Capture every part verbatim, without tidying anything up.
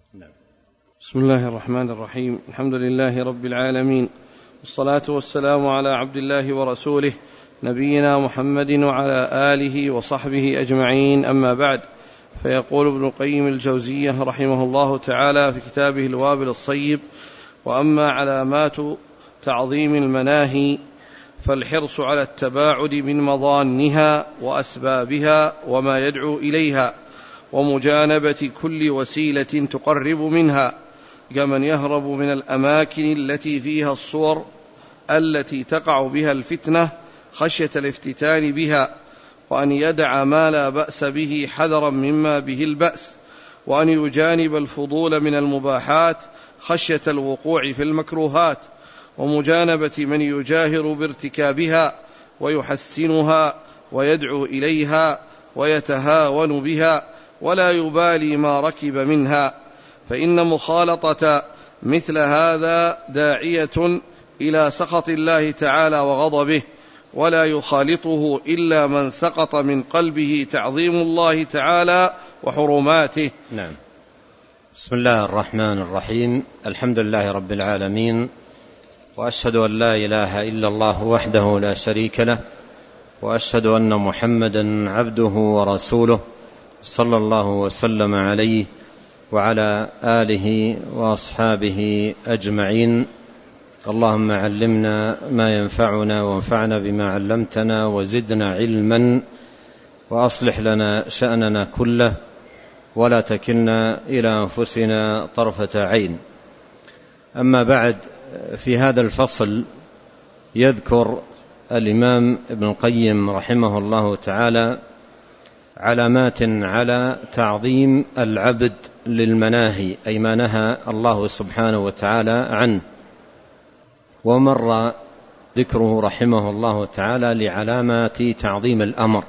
نعم. بسم الله الرحمن الرحيم. الحمد لله رب العالمين، والصلاة والسلام على عبد الله ورسوله نبينا محمد وعلى آله وصحبه أجمعين، أما بعد. فيقول ابن القيم الجوزية رحمه الله تعالى في كتابه الوابل الصيب: وأما علامات تعظيم المناهي فالحرص على التباعد من مضانها وأسبابها وما يدعو إليها، ومجانبة كل وسيلة تقرب منها، كمن يهرب من الأماكن التي فيها الصور التي تقع بها الفتنة خشية الافتتان بها، وأن يدع ما لا بأس به حذرا مما به البأس، وأن يجانب الفضول من المباحات خشية الوقوع في المكروهات، ومجانبة من يجاهر بارتكابها ويحسنها ويدعو إليها ويتهاون بها ولا يبالي ما ركب منها، فإن مخالطة مثل هذا داعية إلى سخط الله تعالى وغضبه، ولا يخالطه إلا من سقط من قلبه تعظيم الله تعالى وحرماته. نعم. بسم الله الرحمن الرحيم. الحمد لله رب العالمين، وأشهد أن لا إله إلا الله وحده لا شريك له، وأشهد أن محمدا عبده ورسوله صلى الله وسلم عليه وعلى آله وأصحابه أجمعين. اللهم علمنا ما ينفعنا وانفعنا بما علمتنا وزدنا علما، وأصلح لنا شأننا كله ولا تكلنا إلى أنفسنا طرفة عين. أما بعد، في هذا الفصل يذكر الإمام ابن القيم رحمه الله تعالى علامات على تعظيم العبد للمناهي، أي ما نهى الله سبحانه وتعالى عنه. ومر ذكره رحمه الله تعالى لعلامات تعظيم الأمر،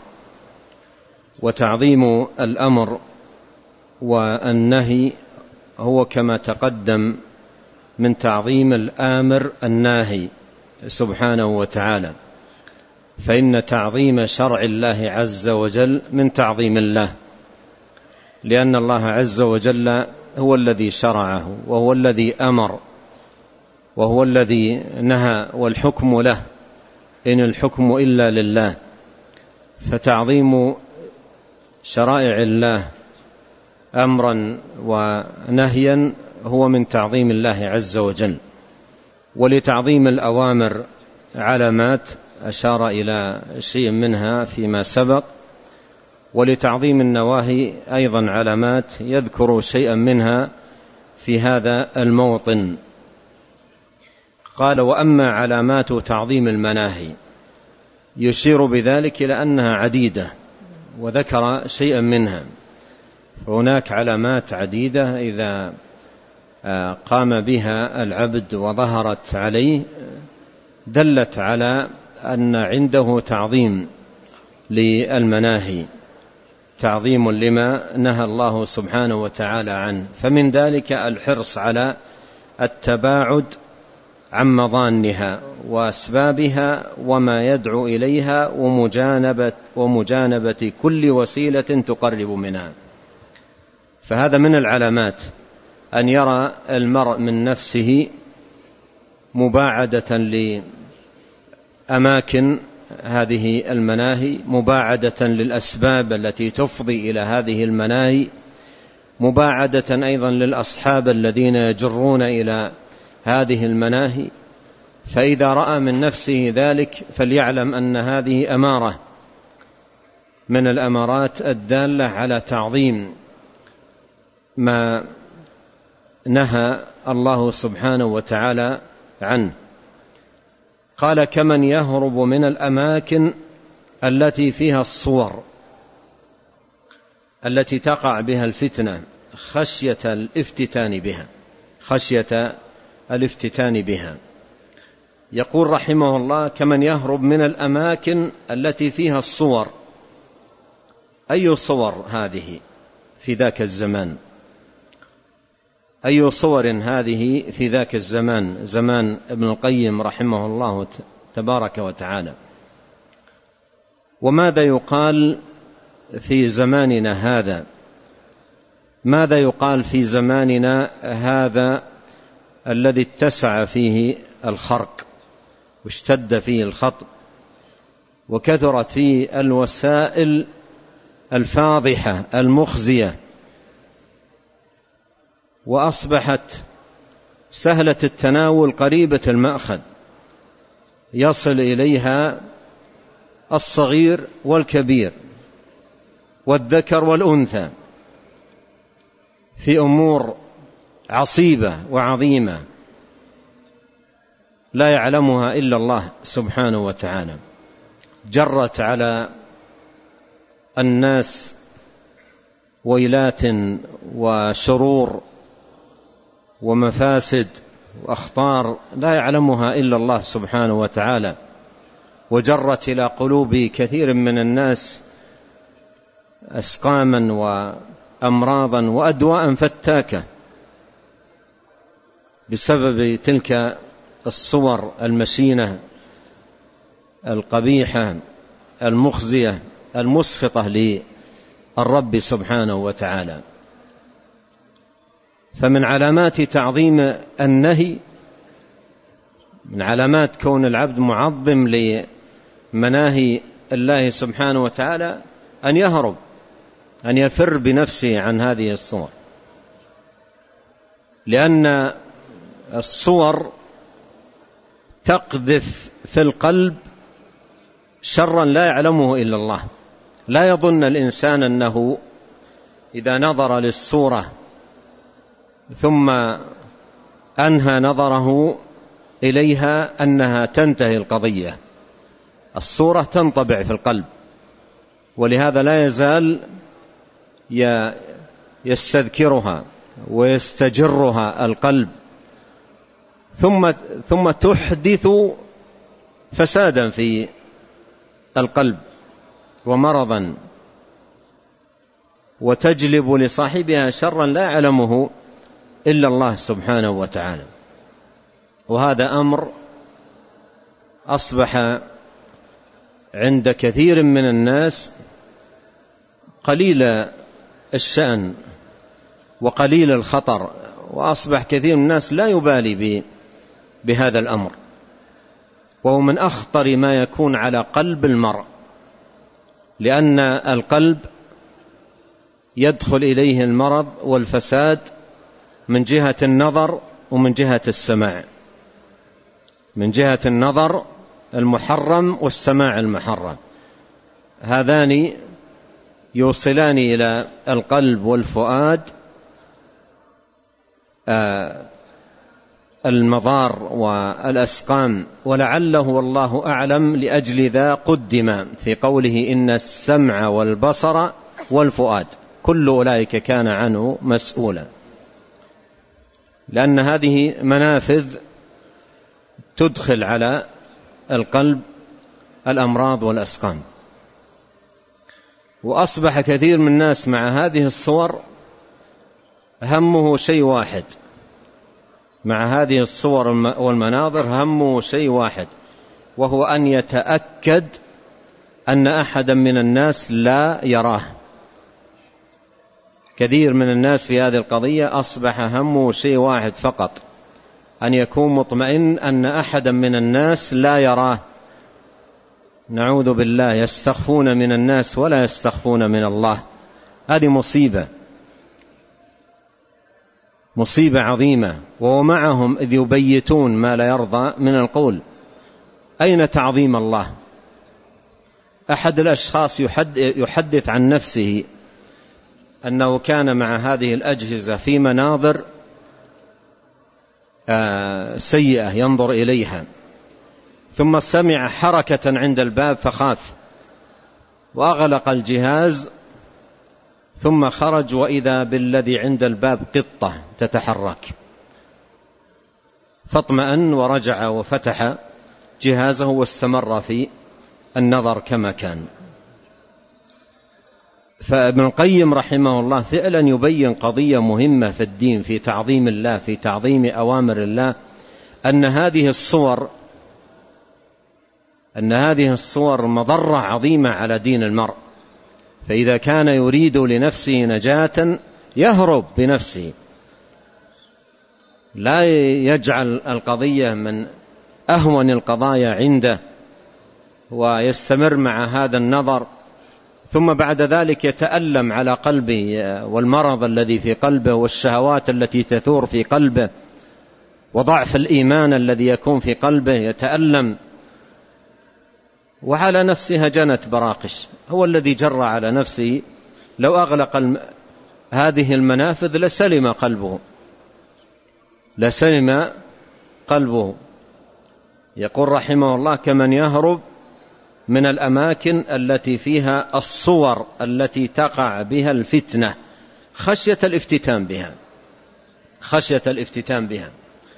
وتعظيم الأمر والنهي هو كما تقدم من تعظيم الآمر الناهي سبحانه وتعالى، فإن تعظيم شرع الله عز وجل من تعظيم الله، لأن الله عز وجل هو الذي شرعه وهو الذي أمر وهو الذي نهى، والحكم له، إن الحكم إلا لله. فتعظيم شرائع الله أمرا ونهيا هو من تعظيم الله عز وجل. ولتعظيم الأوامر علامات أشار إلى شيء منها فيما سبق، ولتعظيم النواهي أيضا علامات يذكر شيئا منها في هذا الموطن. قال: وأما علامات تعظيم المناهي، يشير بذلك إلى أنها عديدة، وذكر شيئا منها. هناك علامات عديدة إذا قام بها العبد وظهرت عليه دلت على أن عنده تعظيم للمناهي، تعظيم لما نهى الله سبحانه وتعالى عنه. فمن ذلك الحرص على التباعد عن مضانها وأسبابها وما يدعو إليها، ومجانبة, ومجانبة كل وسيلة تقرب منها. فهذا من العلامات أن يرى المرء من نفسه مباعدة لأماكن هذه المناهي، مباعدة للأسباب التي تفضي إلى هذه المناهي، مباعدة أيضا للأصحاب الذين يجرون إلى هذه المناهي. فإذا رأى من نفسه ذلك فليعلم أن هذه أمارة من الأمارات الدالة على تعظيم ما نهى الله سبحانه وتعالى عنه. قال: كمن يهرب من الأماكن التي فيها الصور التي تقع بها الفتنة خشية الافتتان بها خشية الافتتان بها. يقول رحمه الله: كمن يهرب من الأماكن التي فيها الصور. أي صور هذه في ذاك الزمان؟ أي صور هذه في ذاك الزمان، زمان ابن القيم رحمه الله تبارك وتعالى؟ وماذا يقال في زماننا هذا ماذا يقال في زماننا هذا الذي اتسع فيه الخرق واشتد فيه الخطب وكثرت فيه الوسائل الفاضحة المخزية، وأصبحت سهلة التناول قريبة المأخذ، يصل إليها الصغير والكبير والذكر والأنثى في أمور عصيبة وعظيمة لا يعلمها إلا الله سبحانه وتعالى. جرت على الناس ويلات وشرور ومفاسد وأخطار لا يعلمها إلا الله سبحانه وتعالى، وجرت إلى قلوب كثير من الناس أسقاما وأمراضا وأدواء فتاكة بسبب تلك الصور المشينة القبيحة المخزية المسخطة للرب سبحانه وتعالى. فمن علامات تعظيم النهي، من علامات كون العبد معظم لمناهي الله سبحانه وتعالى أن يهرب، أن يفر بنفسه عن هذه الصور، لأن الصور تقذف في القلب شرا لا يعلمه إلا الله. لا يظن الإنسان أنه إذا نظر للصورة ثم أنهى نظره إليها أنها تنتهي القضية. الصورة تنطبع في القلب، ولهذا لا يزال يستذكرها ويستجرها القلب، ثم ثم تحدث فسادا في القلب ومرضا، وتجلب لصاحبها شرا لا يعلمه إلا الله سبحانه وتعالى. وهذا أمر أصبح عند كثير من الناس قليل الشأن وقليل الخطر، وأصبح كثير من الناس لا يبالي بهذا الأمر، وهو من أخطر ما يكون على قلب المرء، لأن القلب يدخل إليه المرض والفساد من جهة النظر ومن جهة السماع، من جهة النظر المحرم والسماع المحرم، هذان يوصلان إلى القلب والفؤاد المضار والأسقام. ولعله والله أعلم لأجل ذا قدم في قوله إن السمع والبصر والفؤاد كل أولئك كان عنه مسؤولا، لأن هذه منافذ تدخل على القلب الأمراض والأسقام. وأصبح كثير من الناس مع هذه الصور همه شيء واحد، مع هذه الصور والمناظر همه شيء واحد، وهو أن يتأكد أن أحدا من الناس لا يراه. كثير من الناس في هذه القضية أصبح همه شيء واحد فقط، أن يكون مطمئن أن أحدا من الناس لا يراه. نعوذ بالله، يستخفون من الناس ولا يستخفون من الله. هذه مصيبة، مصيبة عظيمة. وهو معهم إذ يبيتون ما لا يرضى من القول. أين تعظيم الله؟ أحد الأشخاص يحدث عن نفسه أنه كان مع هذه الأجهزة في مناظر سيئة ينظر إليها، ثم سمع حركة عند الباب فخاف وأغلق الجهاز، ثم خرج وإذا بالذي عند الباب قطة تتحرك، فاطمأن ورجع وفتح جهازه واستمر في النظر كما كان. فابن القيم رحمه الله فعلا يبين قضية مهمة في الدين، في تعظيم الله، في تعظيم أوامر الله، أن هذه الصور أن هذه الصور مضرة عظيمة على دين المرء. فإذا كان يريد لنفسه نجاة يهرب بنفسه، لا يجعل القضية من أهون القضايا عنده ويستمر مع هذا النظر، ثم بعد ذلك يتألم على قلبه والمرض الذي في قلبه والشهوات التي تثور في قلبه وضعف الإيمان الذي يكون في قلبه، يتألم وعلى نفسها جنت براقش. هو الذي جرى على نفسه، لو أغلق الم... هذه المنافذ لسلم قلبه لسلم قلبه. يقول رحمه الله: كمن يهرب من الأماكن التي فيها الصور التي تقع بها الفتنة خشية الافتتان بها خشية الافتتان بها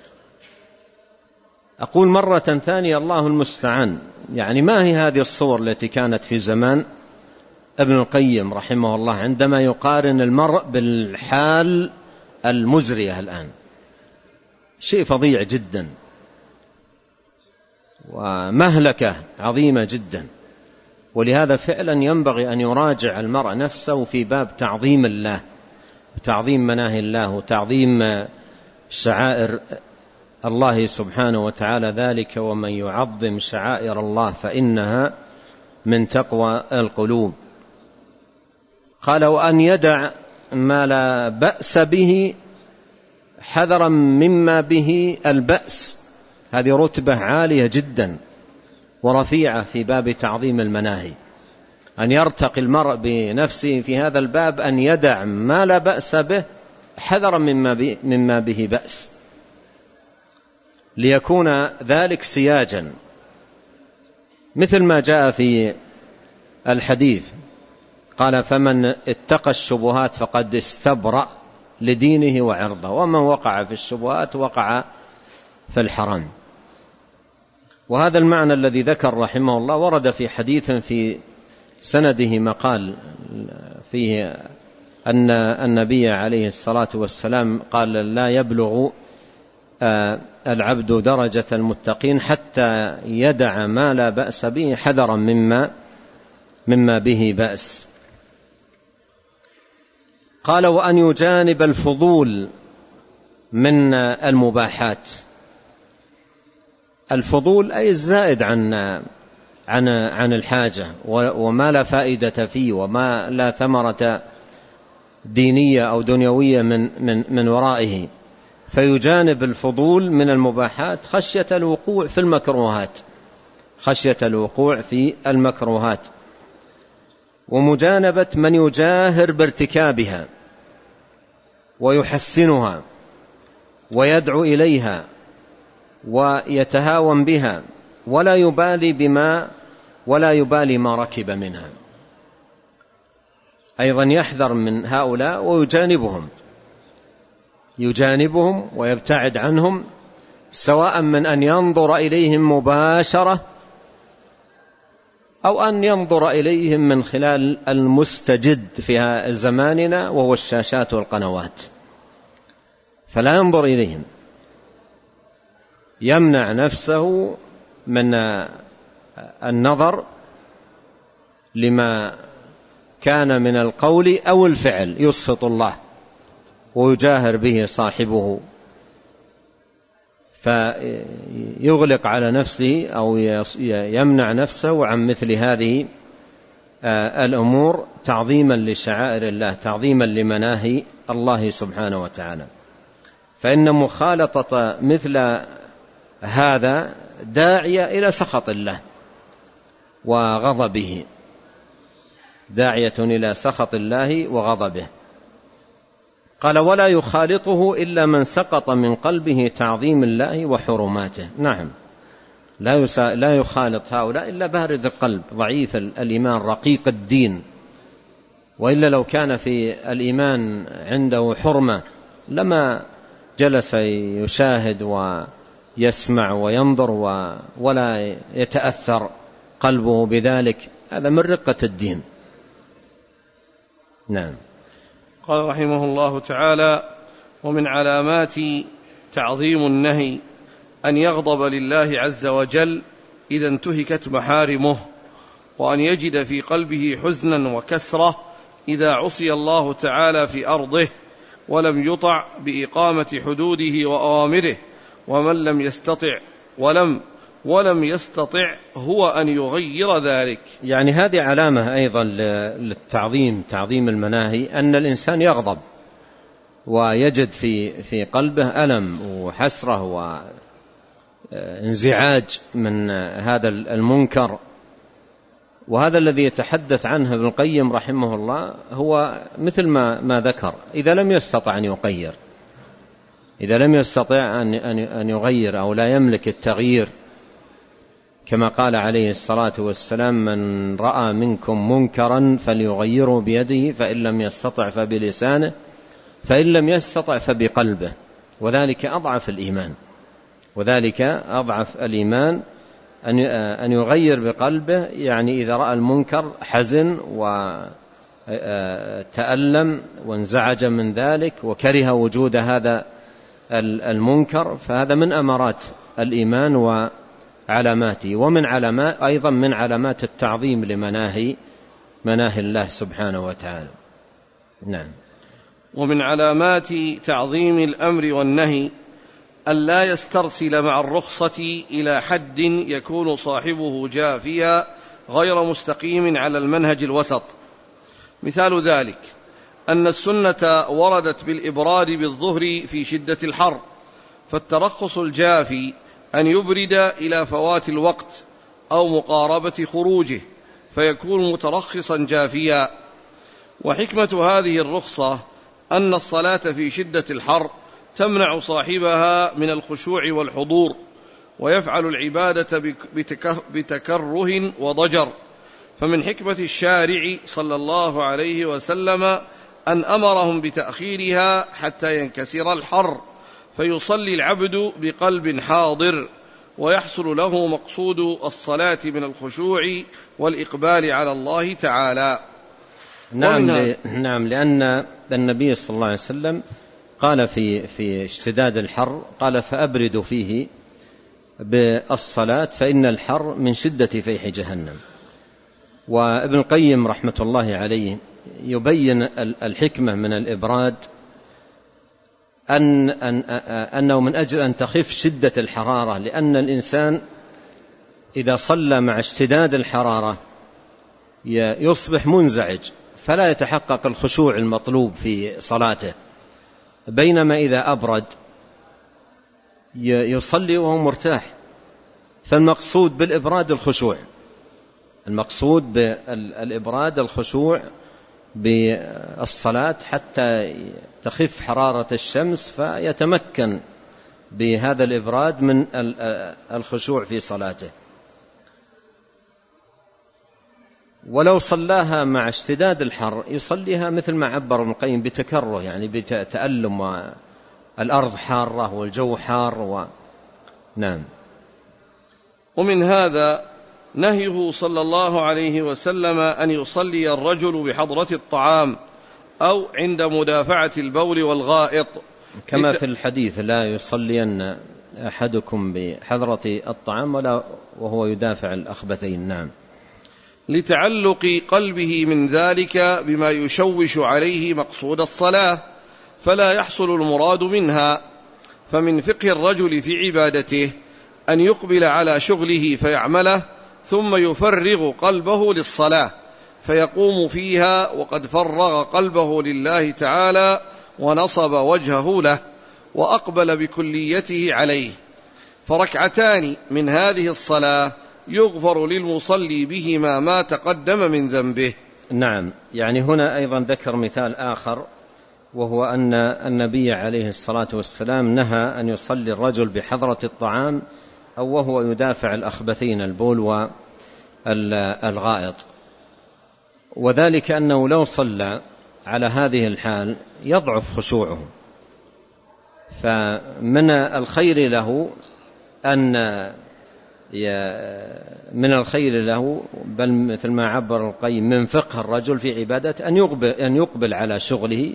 أقول مرة ثانية الله المستعان، يعني ما هي هذه الصور التي كانت في زمان ابن القيم رحمه الله عندما يقارن المرء بالحال المزرية الآن؟ شيء فظيع جدا ومهلكة عظيمة جدا. ولهذا فعلا ينبغي أن يراجع المرء نفسه في باب تعظيم الله وتعظيم مناهي الله وتعظيم شعائر الله سبحانه وتعالى، ذلك ومن يعظم شعائر الله فإنها من تقوى القلوب. قال: وأن يدع ما لا بأس به حذرا مما به البأس. هذه رتبة عالية جدا ورفيعة في باب تعظيم المناهي، أن يرتقي المرء بنفسه في هذا الباب، أن يدع ما لا بأس به حذرا مما به بأس، ليكون ذلك سياجا، مثل ما جاء في الحديث قال: فمن اتقى الشبهات فقد استبرأ لدينه وعرضه، ومن وقع في الشبهات وقع في الحرام. وهذا المعنى الذي ذكر رحمه الله ورد في حديث في سنده مقال فيه أن النبي عليه الصلاة والسلام قال: لا يبلغ العبد درجة المتقين حتى يدع ما لا بأس به حذرا مما مما به بأس. قال: وأن يجانب الفضول من المباحات. الفضول أي الزائد عن عن عن الحاجة وما لا فائدة فيه وما لا ثمرة دينية أو دنيوية من من من ورائه، فيجانب الفضول من المباحات خشية الوقوع في المكروهات خشية الوقوع في المكروهات ومجانبة من يجاهر بارتكابها ويحسنها ويدعو إليها ويتهاون بها ولا يبالي بما ولا يبالي ما ركب منها. أيضا يحذر من هؤلاء ويجانبهم يجانبهم ويبتعد عنهم، سواء من أن ينظر إليهم مباشرة أو أن ينظر إليهم من خلال المستجد في زماننا وهو الشاشات والقنوات، فلا ينظر إليهم، يمنع نفسه من النظر لما كان من القول أو الفعل يسخط الله ويجاهر به صاحبه، فيغلق على نفسه أو يمنع نفسه عن مثل هذه الأمور تعظيما لشعائر الله، تعظيما لمناهي الله سبحانه وتعالى. فإن مخالطة مثل هذا داعية إلى سخط الله وغضبه، داعية إلى سخط الله وغضبه. قال: ولا يخالطه إلا من سقط من قلبه تعظيم الله وحرماته. نعم، لا لا يخالط هؤلاء إلا بارد القلب ضعيف الإيمان رقيق الدين، وإلا لو كان في الإيمان عنده حرمة لما جلس يشاهد ويسمع وينظر ولا يتأثر قلبه بذلك. هذا من رقة الدين. نعم. قال رحمه الله تعالى: ومن علامات تعظيم النهي أن يغضب لله عز وجل إذا انتهكت محارمه، وأن يجد في قلبه حزنا وكسرة إذا عصي الله تعالى في أرضه ولم يطع بإقامة حدوده وأوامره، ومن لم يستطع ولم ولم يستطع هو أن يغير ذلك. يعني هذه علامة أيضا للتعظيم، تعظيم المناهي، أن الإنسان يغضب ويجد في في قلبه ألم وحسرة وانزعاج من هذا المنكر. وهذا الذي يتحدث عنه ابن القيم رحمه الله هو مثل ما ما ذكر، إذا لم يستطع أن يغير، إذا لم يستطع أن أن يغير أو لا يملك التغيير، كما قال عليه الصلاة والسلام: من رأى منكم منكرا فليغيره بيده، فإن لم يستطع فبلسانه، فإن لم يستطع فبقلبه، وذلك أضعف الإيمان، وذلك أضعف الإيمان أن يغير بقلبه. يعني إذا رأى المنكر حزن وتألم وانزعج من ذلك وكره وجود هذا المنكر، فهذا من أمارات الإيمان وعلاماته، ومن علامات أيضا من علامات التعظيم لمناهي مناهي الله سبحانه وتعالى. نعم. ومن علامات تعظيم الأمر والنهي أن لا يسترسل مع الرخصة إلى حد يكون صاحبه جافيا غير مستقيم على المنهج الوسط. مثال ذلك أن السنة وردت بالإبراد بالظهر في شدة الحر، فالترخص الجافي أن يبرد إلى فوات الوقت أو مقاربة خروجه، فيكون مترخصا جافيا. وحكمة هذه الرخصة أن الصلاة في شدة الحر تمنع صاحبها من الخشوع والحضور، ويفعل العبادة بتكره وضجر. فمن حكمة الشارع صلى الله عليه وسلم أن أمرهم بتأخيرها حتى ينكسر الحر، فيصلي العبد بقلب حاضر، ويحصل له مقصود الصلاة من الخشوع والإقبال على الله تعالى. نعم, نعم لأن النبي صلى الله عليه وسلم قال في في اشتداد الحر، قال: فأبردوا فيه بالصلاة فإن الحر من شدة فيح جهنم. وابن القيم رحمة الله عليه يبين الحكمة من الإبراد أن أن أنه من أجل أن تخف شدة الحرارة، لأن الإنسان إذا صلى مع اشتداد الحرارة يصبح منزعج، فلا يتحقق الخشوع المطلوب في صلاته، بينما إذا أبرد يصلي وهو مرتاح. فالمقصود بالإبراد الخشوع، المقصود بالإبراد الخشوع بالصلاة حتى تخف حرارة الشمس، فيتمكن بهذا الإبراد من الخشوع في صلاته. ولو صلاها مع اشتداد الحر يصليها مثل ما عبر ابن القيم بتكره، يعني بتألم، والأرض حارة والجو حار و... نعم. ومن هذا نهيه صلى الله عليه وسلم أن يصلي الرجل بحضرة الطعام أو عند مدافعة البول والغائط، كما لت... في الحديث: لا يصلين أحدكم بحضرة الطعام ولا وهو يدافع الأخبثين. نعم. لتعلق قلبه من ذلك بما يشوش عليه مقصود الصلاة، فلا يحصل المراد منها. فمن فقه الرجل في عبادته أن يقبل على شغله فيعمله، ثم يفرغ قلبه للصلاة فيقوم فيها وقد فرغ قلبه لله تعالى ونصب وجهه له وأقبل بكليته عليه. فركعتان من هذه الصلاة يغفر للمصلي بهما ما تقدم من ذنبه. نعم. يعني هنا أيضا ذكر مثال آخر، وهو أن النبي عليه الصلاة والسلام نهى أن يصلي الرجل بحضرة الطعام أو وهو يدافع الأخبثين البول والغائط، وذلك أنه لو صلى على هذه الحال يضعف خشوعه، فمن الخير له أن من الخير له بل مثل ما عبر القيم من فقه الرجل في عبادته أن يقبل, أن يقبل على شغله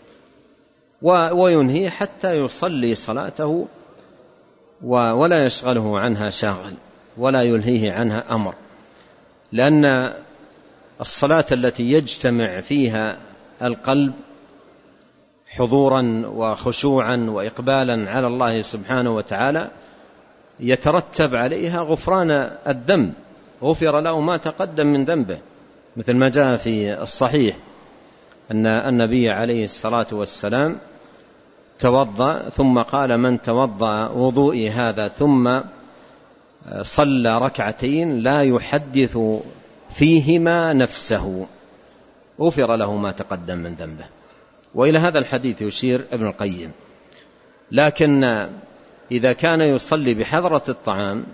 وينهي حتى يصلي صلاته ولا يشغله عنها شاغل ولا يلهيه عنها أمر، لأن الصلاة التي يجتمع فيها القلب حضورا وخشوعا وإقبالا على الله سبحانه وتعالى يترتب عليها غفران الذنب، غفر له ما تقدم من ذنبه، مثل ما جاء في الصحيح أن النبي عليه الصلاة والسلام توضأ ثم قال: من توضأ وضوئي هذا ثم صلى ركعتين لا يحدث فيهما نفسه غفر له ما تقدم من ذنبه. وإلى هذا الحديث يشير ابن القيم. لكن إذا كان يصلي بحضرة الطعام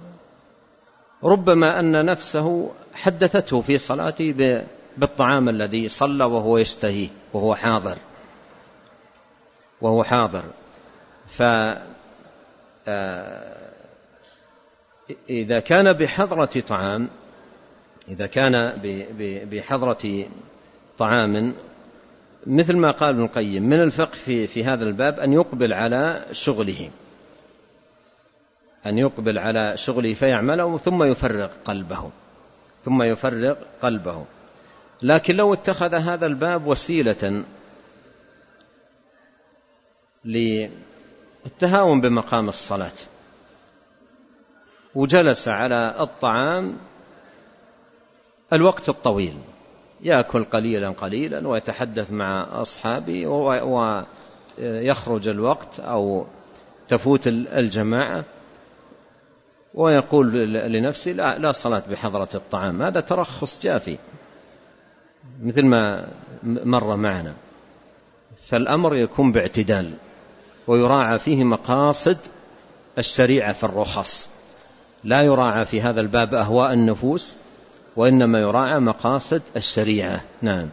ربما أن نفسه حدثته في صلاته بالطعام الذي صلى وهو يشتهيه وهو حاضر وهو حاضر فإذا كان بحضرة طعام إذا كان بحضرة طعام مثل ما قال ابن القيم من الفقه في, في هذا الباب أن يقبل على شغله أن يقبل على شغله فيعمله ثم يفرغ قلبه ثم يفرغ قلبه. لكن لو اتخذ هذا الباب وسيلة للتهاون بمقام الصلاة وجلس على الطعام الوقت الطويل يأكل قليلا قليلا ويتحدث مع أصحابه ويخرج الوقت أو تفوت الجماعة ويقول لنفسه لا, لا صلاة بحضرة الطعام، هذا ترخص جافي مثل ما مر معنا. فالأمر يكون باعتدال ويراعى فيه مقاصد الشريعة في الرخص، لا يراعى في هذا الباب أهواء النفوس وإنما يراعى مقاصد الشريعة. نعم.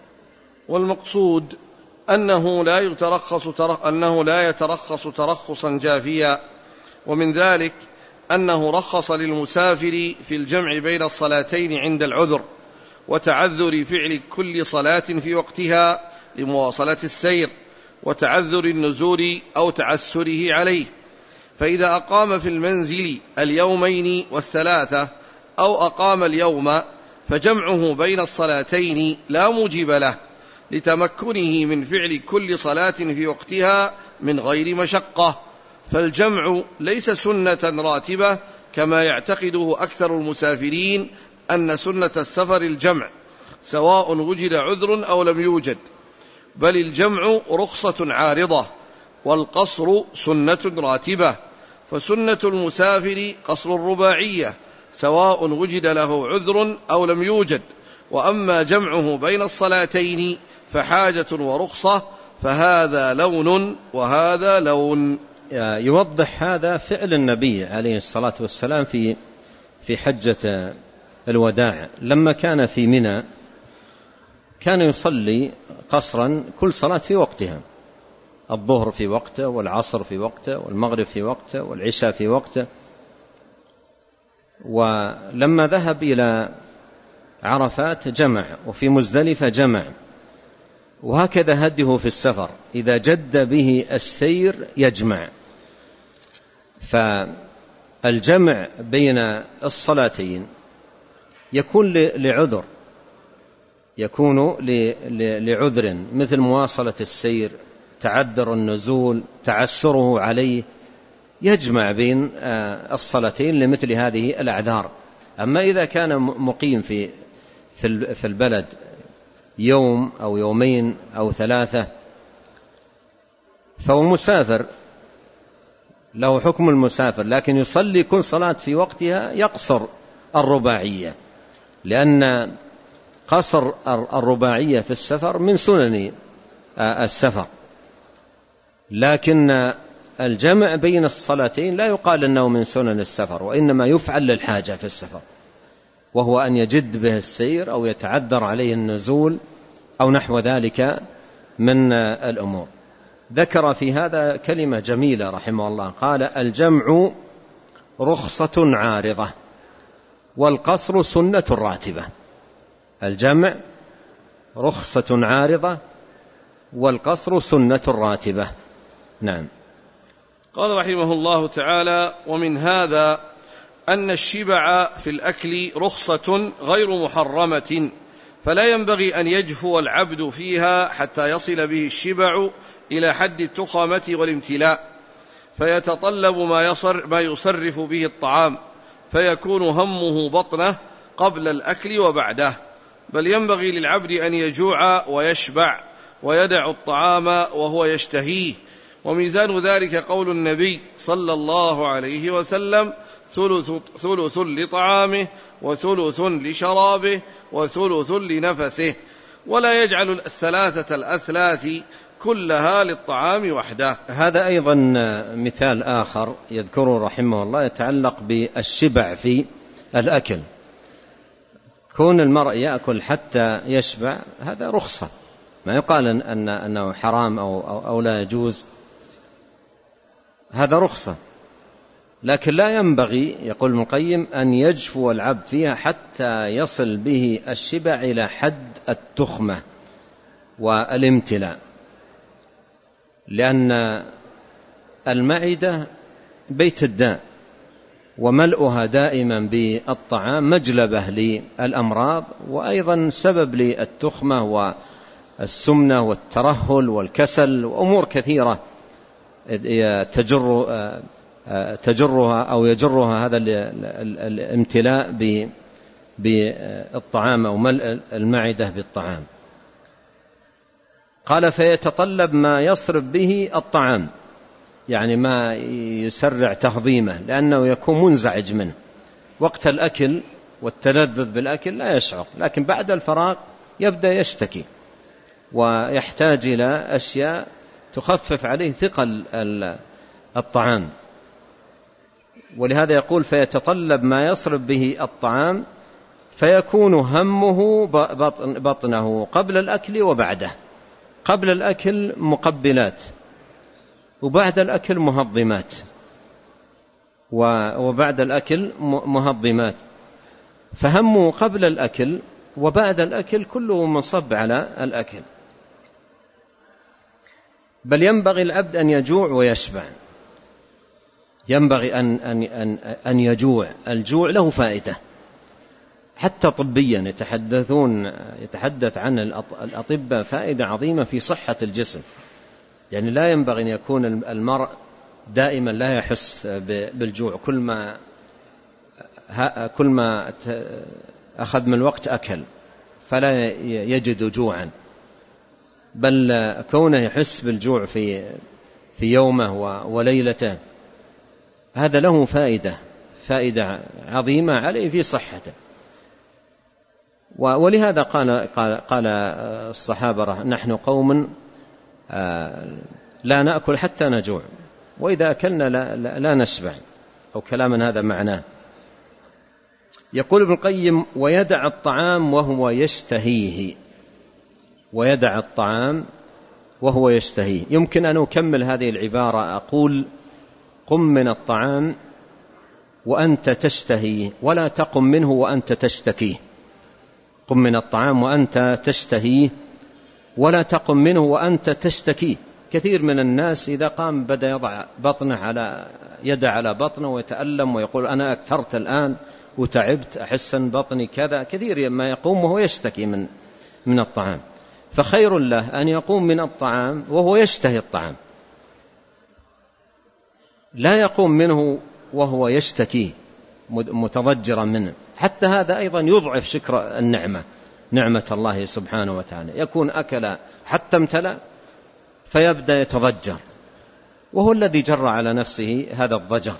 والمقصود أنه لا يترخص أنه لا يترخص ترخصا جافيا، ومن ذلك أنه رخص للمسافر في الجمع بين الصلاتين عند العذر وتعذر فعل كل صلاة في وقتها لمواصلة السير وتعذر النزول أو تعسره عليه. فإذا أقام في المنزل اليومين والثلاثة أو أقام اليوم فجمعه بين الصلاتين لا موجب له لتمكنه من فعل كل صلاة في وقتها من غير مشقة، فالجمع ليس سنة راتبة كما يعتقده أكثر المسافرين أن سنة السفر الجمع سواء وجد عذر أو لم يوجد، بل الجمع رخصة عارضة والقصر سنة راتبة، فسنة المسافر قصر الرباعية سواء وجد له عذر أو لم يوجد، وأما جمعه بين الصلاتين فحاجة ورخصة، فهذا لون وهذا لون. يوضح هذا فعل النبي عليه الصلاة والسلام في في حجة الوداع لما كان في منى كان يصلي قصرا كل صلاة في وقتها، الظهر في وقته والعصر في وقته والمغرب في وقته والعشاء في وقته. ولما ذهب إلى عرفات جمع وفي مزدلفة جمع، وهكذا هديه في السفر إذا جد به السير يجمع. فالجمع بين الصلاتين يكون لعذر يكون لعذر مثل مواصلة السير، تعذر النزول، تعسره عليه، يجمع بين الصلاتين لمثل هذه الأعذار. أما إذا كان مقيم في في البلد يوم أو يومين أو ثلاثة فهو مسافر له حكم المسافر، لكن يصلي كل صلاة في وقتها يقصر الرباعية، لأن قصر الرباعية في السفر من سنن السفر. لكن الجمع بين الصلاتين لا يقال أنه من سنن السفر، وإنما يفعل للحاجة في السفر، وهو أن يجد به السير أو يتعذر عليه النزول أو نحو ذلك من الأمور. ذكر في هذا كلمة جميلة رحمه الله، قال: الجمع رخصة عارضة والقصر سنة راتبة. الجمع رخصة عارضة والقصر سنة راتبة. نعم. قال رحمه الله تعالى: ومن هذا أن الشبع في الأكل رخصة غير محرمة، فلا ينبغي أن يجفو العبد فيها حتى يصل به الشبع إلى حد التخامة والامتلاء، فيتطلب ما, يصر ما يصرف به الطعام، فيكون همه بطنه قبل الأكل وبعده. بل ينبغي للعبد أن يجوع ويشبع ويدع الطعام وهو يشتهيه. وميزان ذلك قول النبي صلى الله عليه وسلم: ثلث, ثلث لطعامه وثلث لشرابه وثلث لنفسه، ولا يجعل الثلاثة الأثلاث كلها للطعام وحده. هذا أيضا مثال آخر يذكره رحمه الله يتعلق بالشبع في الأكل. كون المرء يأكل حتى يشبع هذا رخصة، ما يقال أن أنه حرام أو, أو, أو لا يجوز، هذا رخصة. لكن لا ينبغي، يقول ابن القيم، أن يجفو العبد فيها حتى يصل به الشبع إلى حد التخمة والامتلاء، لأن المعدة بيت الداء، وملؤها دائما بالطعام مجلبة للأمراض، وأيضا سبب للتخمة والسمنة والترهل والكسل وأمور كثيرة تجر تجرها أو يجرها هذا الامتلاء بالطعام أو ملء المعدة بالطعام. قال: فيتطلب ما يصرف به الطعام، يعني ما يسرع تهضيمه، لأنه يكون منزعج منه. وقت الأكل والتلذذ بالأكل لا يشعر، لكن بعد الفراغ يبدأ يشتكي ويحتاج إلى أشياء تخفف عليه ثقل الطعام. ولهذا يقول: فيتطلب ما يصرف به الطعام، فيكون همه بطنه قبل الأكل وبعده. قبل الأكل مقبلات، وبعد الأكل مهضمات، وبعد الأكل مهضمات. فهمه قبل الأكل وبعد الأكل كله منصب على الأكل. بل ينبغي العبد أن يجوع ويشبع، ينبغي أن, أن, أن, أن يجوع. الجوع له فائدة حتى طبيا، يتحدثون يتحدث عن الأطباء فائدة عظيمة في صحة الجسم. يعني لا ينبغي أن يكون المرء دائما لا يحس بالجوع، كل ما كل ما أخذ من الوقت أكل فلا يجد جوعا، بل كونه يحس بالجوع في في يومه وليلته هذا له فائدة فائدة عظيمة عليه في صحته. ولهذا قال قال قال الصحابة: نحن قوم لا نأكل حتى نجوع، وإذا أكلنا لا, لا, لا نشبع، أو كلاما هذا معناه. يقول ابن القيم: ويدع الطعام وهو يشتهيه. ويدع الطعام وهو يشتهيه. يمكن أن أكمل هذه العبارة، أقول: قم من الطعام وأنت تشتهيه، ولا تقم منه وأنت تشتكيه. قم من الطعام وأنت تشتهيه، ولا تقم منه وأنت تشتكيه. كثير من الناس إذا قام بدأ يضع بطنه على يد على بطنه ويتألم ويقول: أنا أكثرت الآن وتعبت، أحس أن بطني كذا. كثير ما يقوم وهو يشتكي من من الطعام. فخير له أن يقوم من الطعام وهو يشتهي الطعام، لا يقوم منه وهو يشتكي متضجرا منه. حتى هذا أيضا يضعف شكر النعمة، نعمة الله سبحانه وتعالى. يكون أكل حتى امتلأ فيبدأ يتضجر، وهو الذي جر على نفسه هذا الضجر.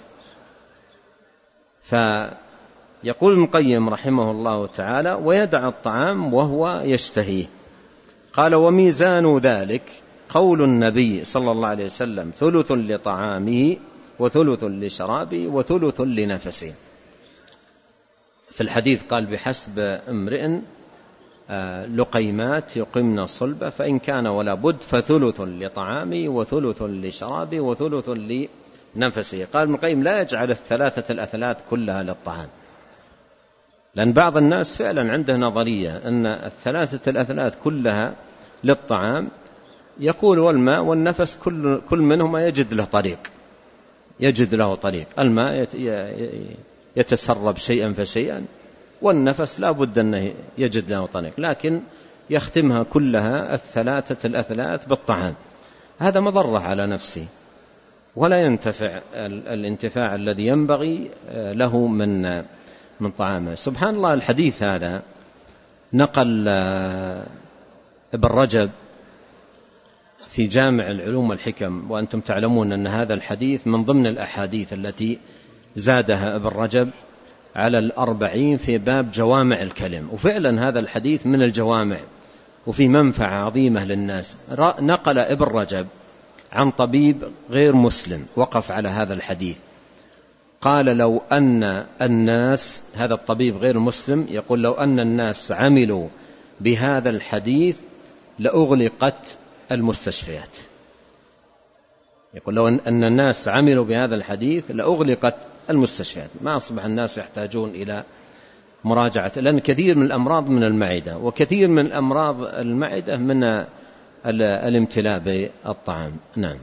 فيقول ابن القيم رحمه الله تعالى: ويدع الطعام وهو يشتهيه. قال: وميزان ذلك قول النبي صلى الله عليه وسلم: ثلث لطعامه وثلث لشرابه وثلث لنفسه. في الحديث قال: بحسب امرئ لقيمات يقمن صلبه، فإن كان ولا بد فثلث لطعامه وثلث لشرابه وثلث لنفسه. قال ابن القيم: لا يجعل الثلاثة الأثلاث كلها للطعام، لأن بعض الناس فعلا عنده نظرية أن الثلاثة الأثلاث كلها للطعام. يقول: والماء والنفس كل, كل منهما يجد له طريق يجد له طريق الماء يتسرب شيئا فشيئا، والنفس لا بد أنه يجد له طريق، لكن يختمها كلها الثلاثة الأثلاث بالطعام، هذا مضرة على نفسه ولا ينتفع الانتفاع الذي ينبغي له من من طعامه. سبحان الله، الحديث هذا نقل ابن رجب في جامع العلوم والحكم، وأنتم تعلمون أن هذا الحديث من ضمن الأحاديث التي زادها ابن رجب على الأربعين في باب جوامع الكلم، وفعلا هذا الحديث من الجوامع وفي منفعة عظيمة للناس. نقل ابن رجب عن طبيب غير مسلم وقف على هذا الحديث، قال لو أن الناس، هذا الطبيب غير مسلم يقول لو أن الناس عملوا بهذا الحديث لأغلقت المستشفيات، يقول لو أن الناس عملوا بهذا الحديث لأغلقت المستشفيات، ما أصبح الناس يحتاجون إلى مراجعة، لأن كثير من الأمراض من المعدة، وكثير من الأمراض المعدة من الامتلاء بالطعام. نعم.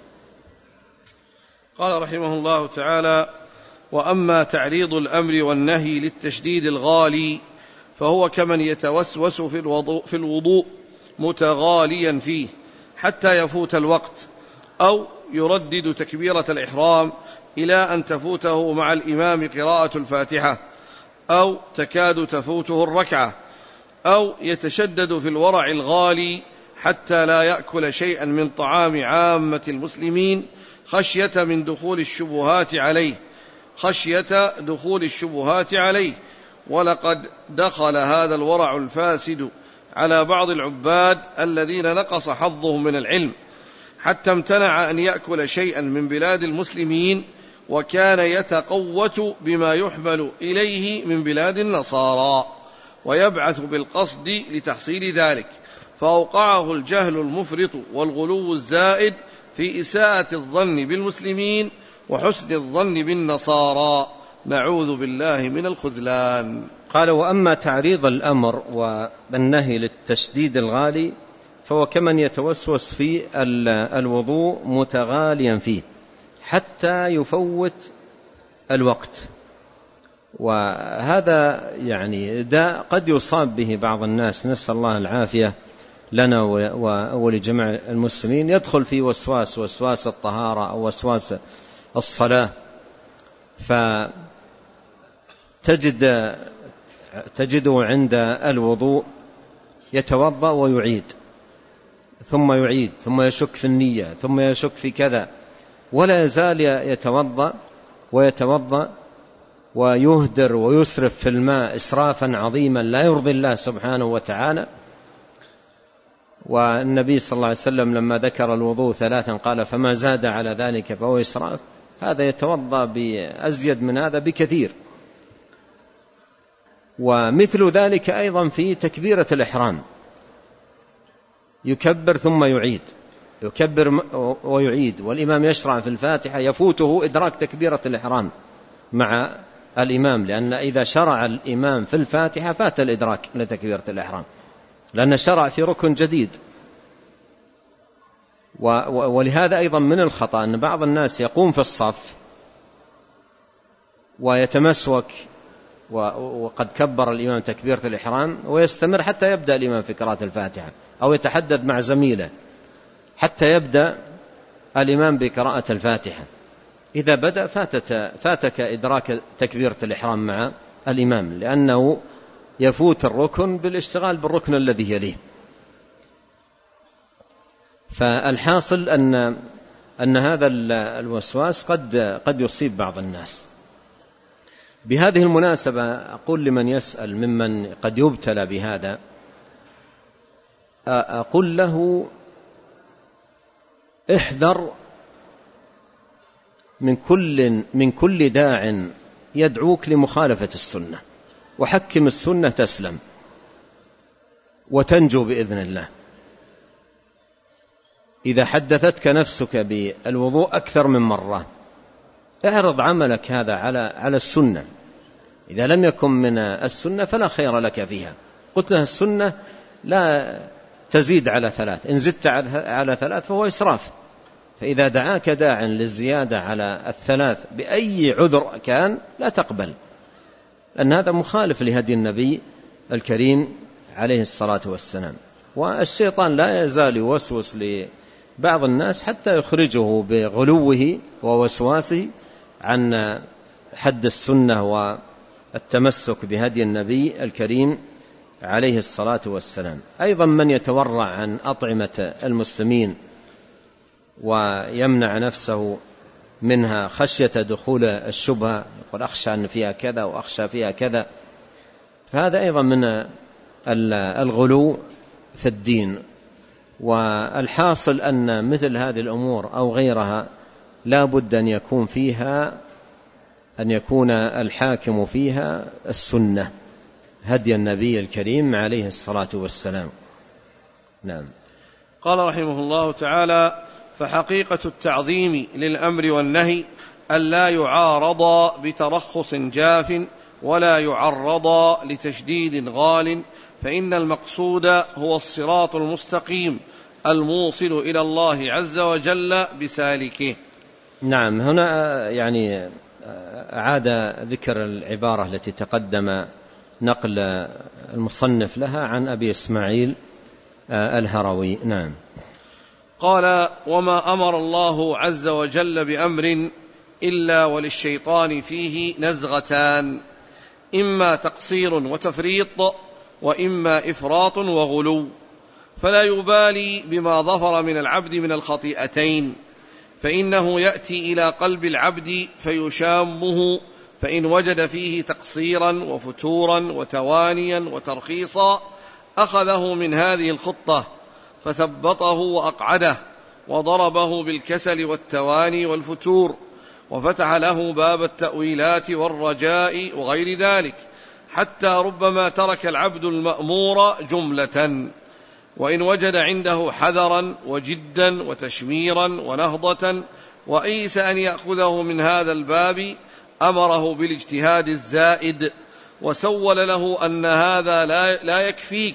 قال رحمه الله تعالى: وأما تعريض الأمر والنهي للتشديد الغالي فهو كمن يتوسوس في الوضوء, في الوضوء متغاليا فيه حتى يفوت الوقت، أو يردد تكبيرة الإحرام إلى أن تفوته مع الإمام قراءة الفاتحة، أو تكاد تفوته الركعة، أو يتشدد في الورع الغالي حتى لا يأكل شيئا من طعام عامة المسلمين خشية من دخول الشبهات عليه خشية دخول الشبهات عليه ولقد دخل هذا الورع الفاسد على بعض العباد الذين نقص حظهم من العلم حتى امتنع أن يأكل شيئا من بلاد المسلمين، وكان يتقوت بما يحمل إليه من بلاد النصارى ويبعث بالقصد لتحصيل ذلك، فأوقعه الجهل المفرط والغلو الزائد في إساءة الظن بالمسلمين وحسن الظن بالنصارى، نعوذ بالله من الخذلان. قال: وأما تعريض الأمر والنهي للتشديد الغالي فهو كمن يتوسوس في الوضوء متغاليا فيه حتى يفوت الوقت، وهذا يعني داء قد يصاب به بعض الناس، نسأل الله العافية لنا ولجميع المسلمين، يدخل في وسواس وسواس الطهارة أو وسواس الصلاة، فتجد تجده عند الوضوء يتوضأ ويعيد ثم يعيد ثم يشك في النية ثم يشك في كذا، ولا يزال يتوضأ ويتوضأ ويهدر ويسرف في الماء إسرافا عظيما لا يرضي الله سبحانه وتعالى. والنبي صلى الله عليه وسلم لما ذكر الوضوء ثلاثا قال: فما زاد على ذلك فهو إسراف. هذا يتوضأ بأزيد من هذا بكثير. ومثل ذلك أيضا في تكبيرة الإحرام، يكبر ثم يعيد، يكبر ويعيد، والإمام يشرع في الفاتحة يفوته إدراك تكبيرة الإحرام مع الإمام، لأن إذا شرع الإمام في الفاتحة فات الإدراك لتكبيرة الإحرام، لأن شرع في ركن جديد. ولهذا أيضا من الخطأ أن بعض الناس يقوم في الصف ويتمسوك وقد كبر الإمام تكبيرة الإحرام ويستمر حتى يبدأ الإمام في قراءة الفاتحة، أو يتحدث مع زميله حتى يبدأ الإمام بقراءة الفاتحة. إذا بدأ فاتت فاتك إدراك تكبيرة الإحرام مع الإمام، لأنه يفوت الركن بالاشتغال بالركن الذي يليه. فالحاصل أن أن هذا الوسواس قد قد يصيب بعض الناس. بهذه المناسبة أقول لمن يسأل ممن قد يبتلى بهذا، أقول له: احذر من كل من كل داع يدعوك لمخالفة السنة، وحكم السنة تسلم وتنجو بإذن الله. إذا حدثتك نفسك بالوضوء أكثر من مرة، اعرض عملك هذا على على السنة. إذا لم يكن من السنة فلا خير لك فيها. قلت لها: السنة لا تزيد على ثلاث، إن زدت على ثلاث فهو إسراف. فإذا دعاك داع للزيادة على الثلاث بأي عذر كان لا تقبل، لأن هذا مخالف لهدي النبي الكريم عليه الصلاة والسلام. والشيطان لا يزال يوسوس لبعض الناس حتى يخرجه بغلوه ووسواسه عن حد السنة والتمسك بهدي النبي الكريم عليه الصلاة والسلام. أيضا من يتورع عن أطعمة المسلمين ويمنع نفسه منها خشية دخول الشبهة، يقول أخشى أن فيها كذا وأخشى فيها كذا، فهذا أيضا من الغلو في الدين. والحاصل أن مثل هذه الأمور أو غيرها لا بد أن يكون فيها أن يكون الحاكم فيها السنة، هدي النبي الكريم عليه الصلاة والسلام. نعم. قال رحمه الله تعالى: فحقيقة التعظيم للأمر والنهي ألا يعارض بترخص جاف ولا يعرض لتشديد غال، فإن المقصود هو الصراط المستقيم الموصل إلى الله عز وجل بسالكه. نعم. هنا يعني أعاد ذكر العبارة التي تقدم نقل المصنف لها عن أبي إسماعيل الهروي. نعم. قال: وما أمر الله عز وجل بأمر إلا وللشيطان فيه نزغتان، إما تقصير وتفريط وإما إفراط وغلو، فلا يبالي بما ظفر من العبد من الخطيئتين، فإنه يأتي إلى قلب العبد فيشامه، فإن وجد فيه تقصيرا وفتورا وتوانيا وترخيصا أخذه من هذه الخطة فثبطه وأقعده وضربه بالكسل والتواني والفتور، وفتح له باب التأويلات والرجاء وغير ذلك، حتى ربما ترك العبد المأمور جملة. وإن وجد عنده حذرا وجدا وتشميرا ونهضة وأيس أن يأخذه من هذا الباب أمره بالاجتهاد الزائد، وسول له أن هذا لا, لا يكفيك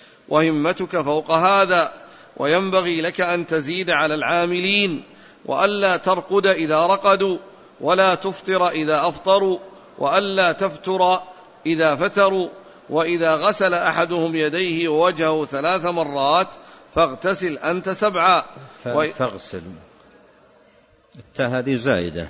وهمتك فوق هذا، وينبغي لك أن تزيد على العاملين، وألا ترقد إذا رقدوا، ولا تفطر إذا أفطروا، وألا تفتر إذا فتروا، وإذا غسل أحدهم يديه ووجهه ثلاث مرات فاغتسل أنت سبعا. فاغسل التاء هذه زائدة.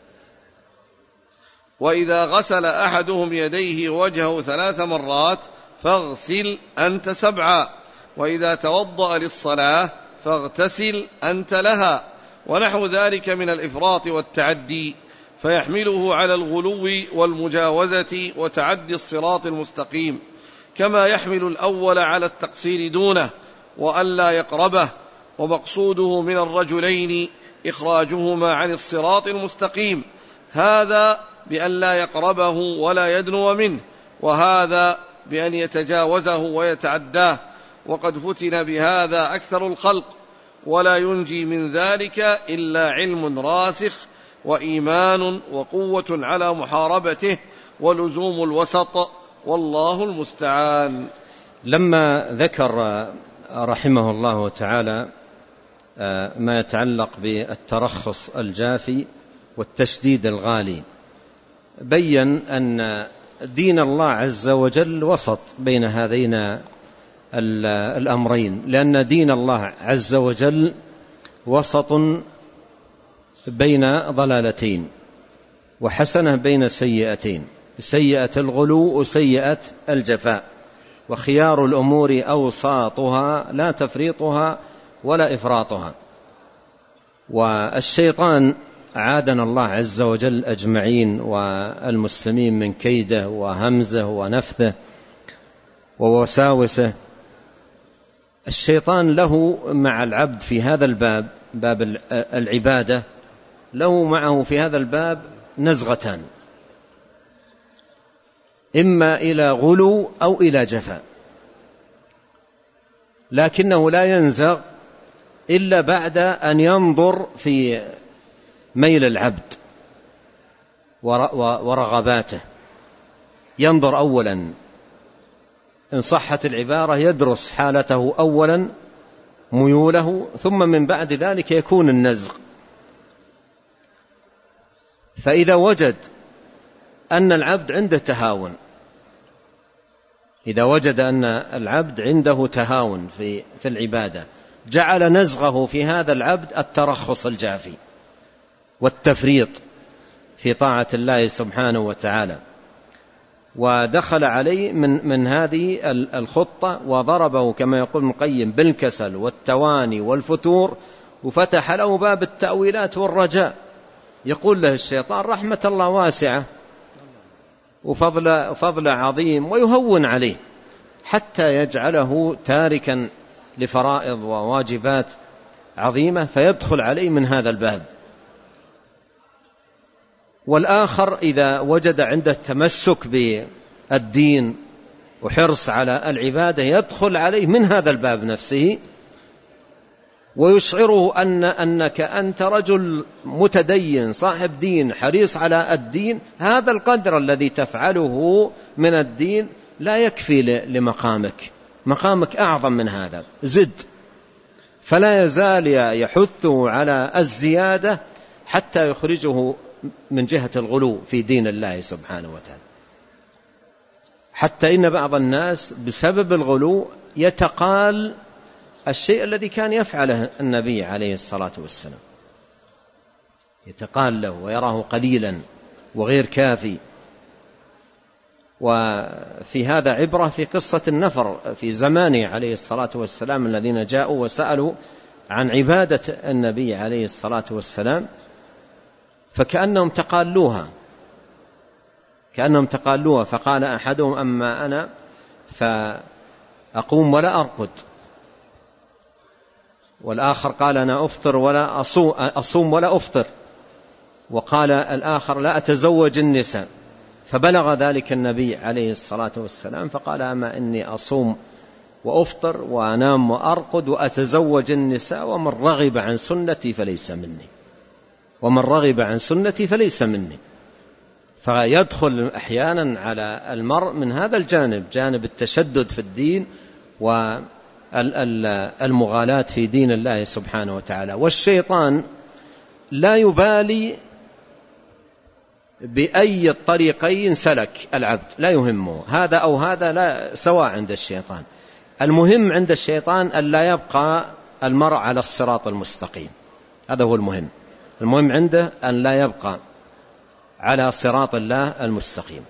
وإذا غسل أحدهم يديه ووجهه ثلاث مرات فاغسل أنت سبعا، وإذا توضأ للصلاة فاغتسل أنت لها، ونحو ذلك من الإفراط والتعدي، فيحمله على الغلو والمجاوزة وتعدي الصراط المستقيم، كما يحمل الأول على التقصير دونه وألا يقربه، ومقصوده من الرجلين إخراجهما عن الصراط المستقيم، هذا بأن لا يقربه ولا يدنو منه، وهذا بأن يتجاوزه ويتعداه، وقد فتن بهذا أكثر الخلق، ولا ينجي من ذلك إلا علم راسخ وإيمان وقوة على محاربته ولزوم الوسط، والله المستعان. لما ذكر رحمه الله تعالى ما يتعلق بالترخص الجافي والتشديد الغالي، بين أن دين الله عز وجل وسط بين هذين الأمرين، لأن دين الله عز وجل وسط بين ضلالتين وحسنة بين سيئتين، سيئة الغلو وسيئة الجفاء، وخيار الأمور أوساطها لا تفريطها ولا إفراطها. والشيطان عادنا الله عز وجل أجمعين والمسلمين من كيده وهمزه ونفثه ووساوسه. الشيطان له مع العبد في هذا الباب، باب العبادة، له معه في هذا الباب نزغتان، إما إلى غلو أو إلى جفاء، لكنه لا ينزغ إلا بعد أن ينظر في ميل العبد ورغباته. ينظر أولا، إن صحت العبارة يدرس حالته أولا، ميوله، ثم من بعد ذلك يكون النزغ. فإذا وجد أن العبد عنده تهاون، إذا وجد أن العبد عنده تهاون في في العبادة جعل نزغه في هذا العبد الترخص الجافي والتفريط في طاعة الله سبحانه وتعالى، ودخل عليه من من هذه الخطة وضربه كما يقول ابن القيم بالكسل والتواني والفتور، وفتح له باب التأويلات والرجاء. يقول له الشيطان رحمة الله واسعة وفضل فضل عظيم، ويهون عليه حتى يجعله تاركا لفرائض وواجبات عظيمة فيدخل عليه من هذا الباب. والآخر إذا وجد عنده تمسك بالدين وحرص على العبادة يدخل عليه من هذا الباب نفسه، ويشعره أن أنك أنت رجل متدين صاحب دين حريص على الدين، هذا القدر الذي تفعله من الدين لا يكفي لمقامك، مقامك أعظم من هذا، زد. فلا يزال يحثه على الزيادة حتى يخرجه من جهة الغلو في دين الله سبحانه وتعالى، حتى إن بعض الناس بسبب الغلو يتقال الشيء الذي كان يفعله النبي عليه الصلاة والسلام، يتقال له ويراه قليلا وغير كافي. وفي هذا عبرة في قصة النفر في زمانه عليه الصلاة والسلام الذين جاءوا وسألوا عن عبادة النبي عليه الصلاة والسلام، فكأنهم تقالوها كأنهم تقالوها فقال أحدهم أما أنا فأقوم ولا أرقد، والآخر قال أنا أفطر ولا أصوم ولا أفطر، وقال الآخر لا أتزوج النساء. فبلغ ذلك النبي عليه الصلاة والسلام فقال أما إني أصوم وأفطر وأنام وأرقد وأتزوج النساء ومن رغب عن سنتي فليس مني ومن رغب عن سنتي فليس مني. فيدخل أحيانا على المرء من هذا الجانب، جانب التشدد في الدين والمغالاة في دين الله سبحانه وتعالى. والشيطان لا يبالي بأي الطريقين سلك العبد، لا يهمه هذا أو هذا، لا سواء عند الشيطان. المهم عند الشيطان أن لا يبقى المرء على الصراط المستقيم، هذا هو المهم. المهم عنده أن لا يبقى على صراط الله المستقيم.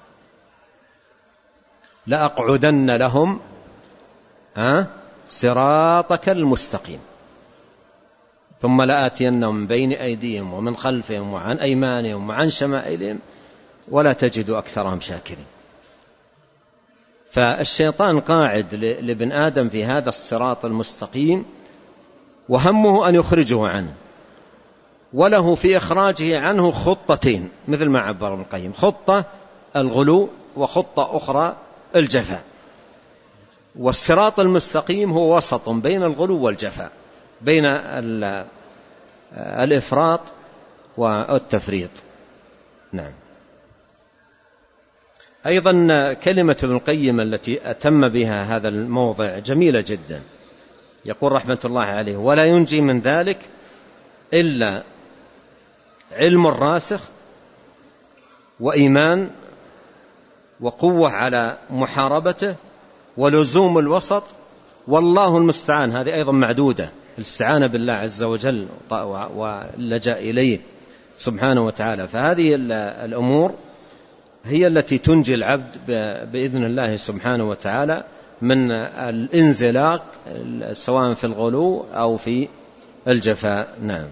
لأقعدن لهم ها صراطك المستقيم ثم لآتينهم من بين أيديهم ومن خلفهم وعن أيمانهم وعن شمائلهم ولا تجد أكثرهم شاكرين. فالشيطان قاعد لابن آدم في هذا الصراط المستقيم، وهمه أن يخرجه عنه، وله في إخراجه عنه خطتين مثل ما عبر ابن القيم، خطة الغلو وخطة أخرى الجفاء. والصراط المستقيم هو وسط بين الغلو والجفاء، بين الإفراط والتفريط. نعم. أيضا كلمة ابن القيم التي أتم بها هذا الموضع جميلة جدا، يقول رحمة الله عليه ولا ينجي من ذلك إلا علم راسخ وإيمان وقوة على محاربته ولزوم الوسط، والله المستعان. هذه أيضا معدودة، الاستعانة بالله عز وجل واللجأ إليه سبحانه وتعالى. فهذه الأمور هي التي تنجي العبد بإذن الله سبحانه وتعالى من الانزلاق سواء في الغلو أو في الجفاء. نعم.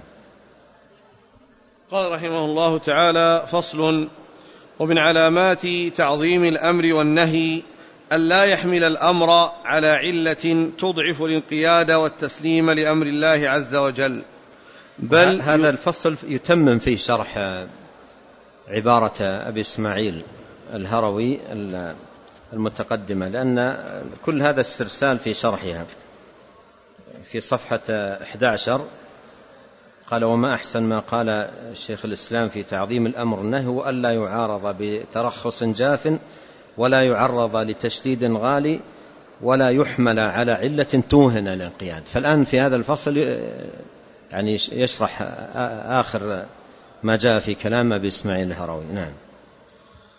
قال رحمه الله تعالى: فصل: ومن علامات تعظيم الأمر والنهي أن لا يحمل الأمر على علة تضعف الانقياد والتسليم لأمر الله عز وجل، بل هذا الفصل يتمم فيه شرح عبارة أبي إسماعيل الهروي المتقدمة، لأن كل هذا استرسال في شرحها. في صفحة أحد عشر قال: وما أحسن ما قال الشيخ الإسلام في تعظيم الأمر والنهي هو ألا يعارض بترخص جاف ولا يعرض لتشديد غالي ولا يحمل على علة توهن الانقياد. فالآن في هذا الفصل يعني يشرح آخر ما جاء في كلام أبي إسماعيل الهروي. نعم.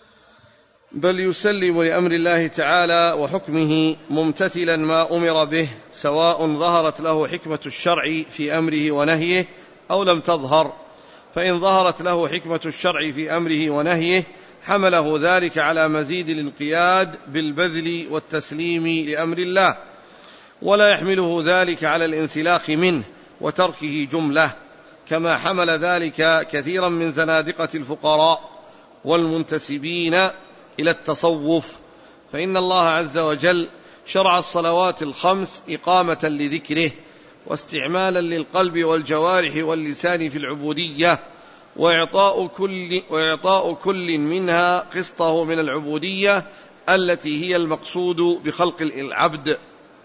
بل يسلم لأمر الله تعالى وحكمه ممتثلا ما أمر به، سواء ظهرت له حكمة الشرع في أمره ونهيه أو لم تظهر. فإن ظهرت له حكمة الشرع في أمره ونهيه حمله ذلك على مزيد الانقياد بالبذل والتسليم لأمر الله، ولا يحمله ذلك على الانسلاخ منه وتركه جملة، كما حمل ذلك كثيرا من زنادقة الفقراء والمنتسبين إلى التصوف. فإن الله عز وجل شرع الصلوات الخمس إقامة لذكره واستعمالا للقلب والجوارح واللسان في العبودية، وإعطاء كل, وإعطاء كل منها قسطه من العبودية التي هي المقصود بخلق العبد.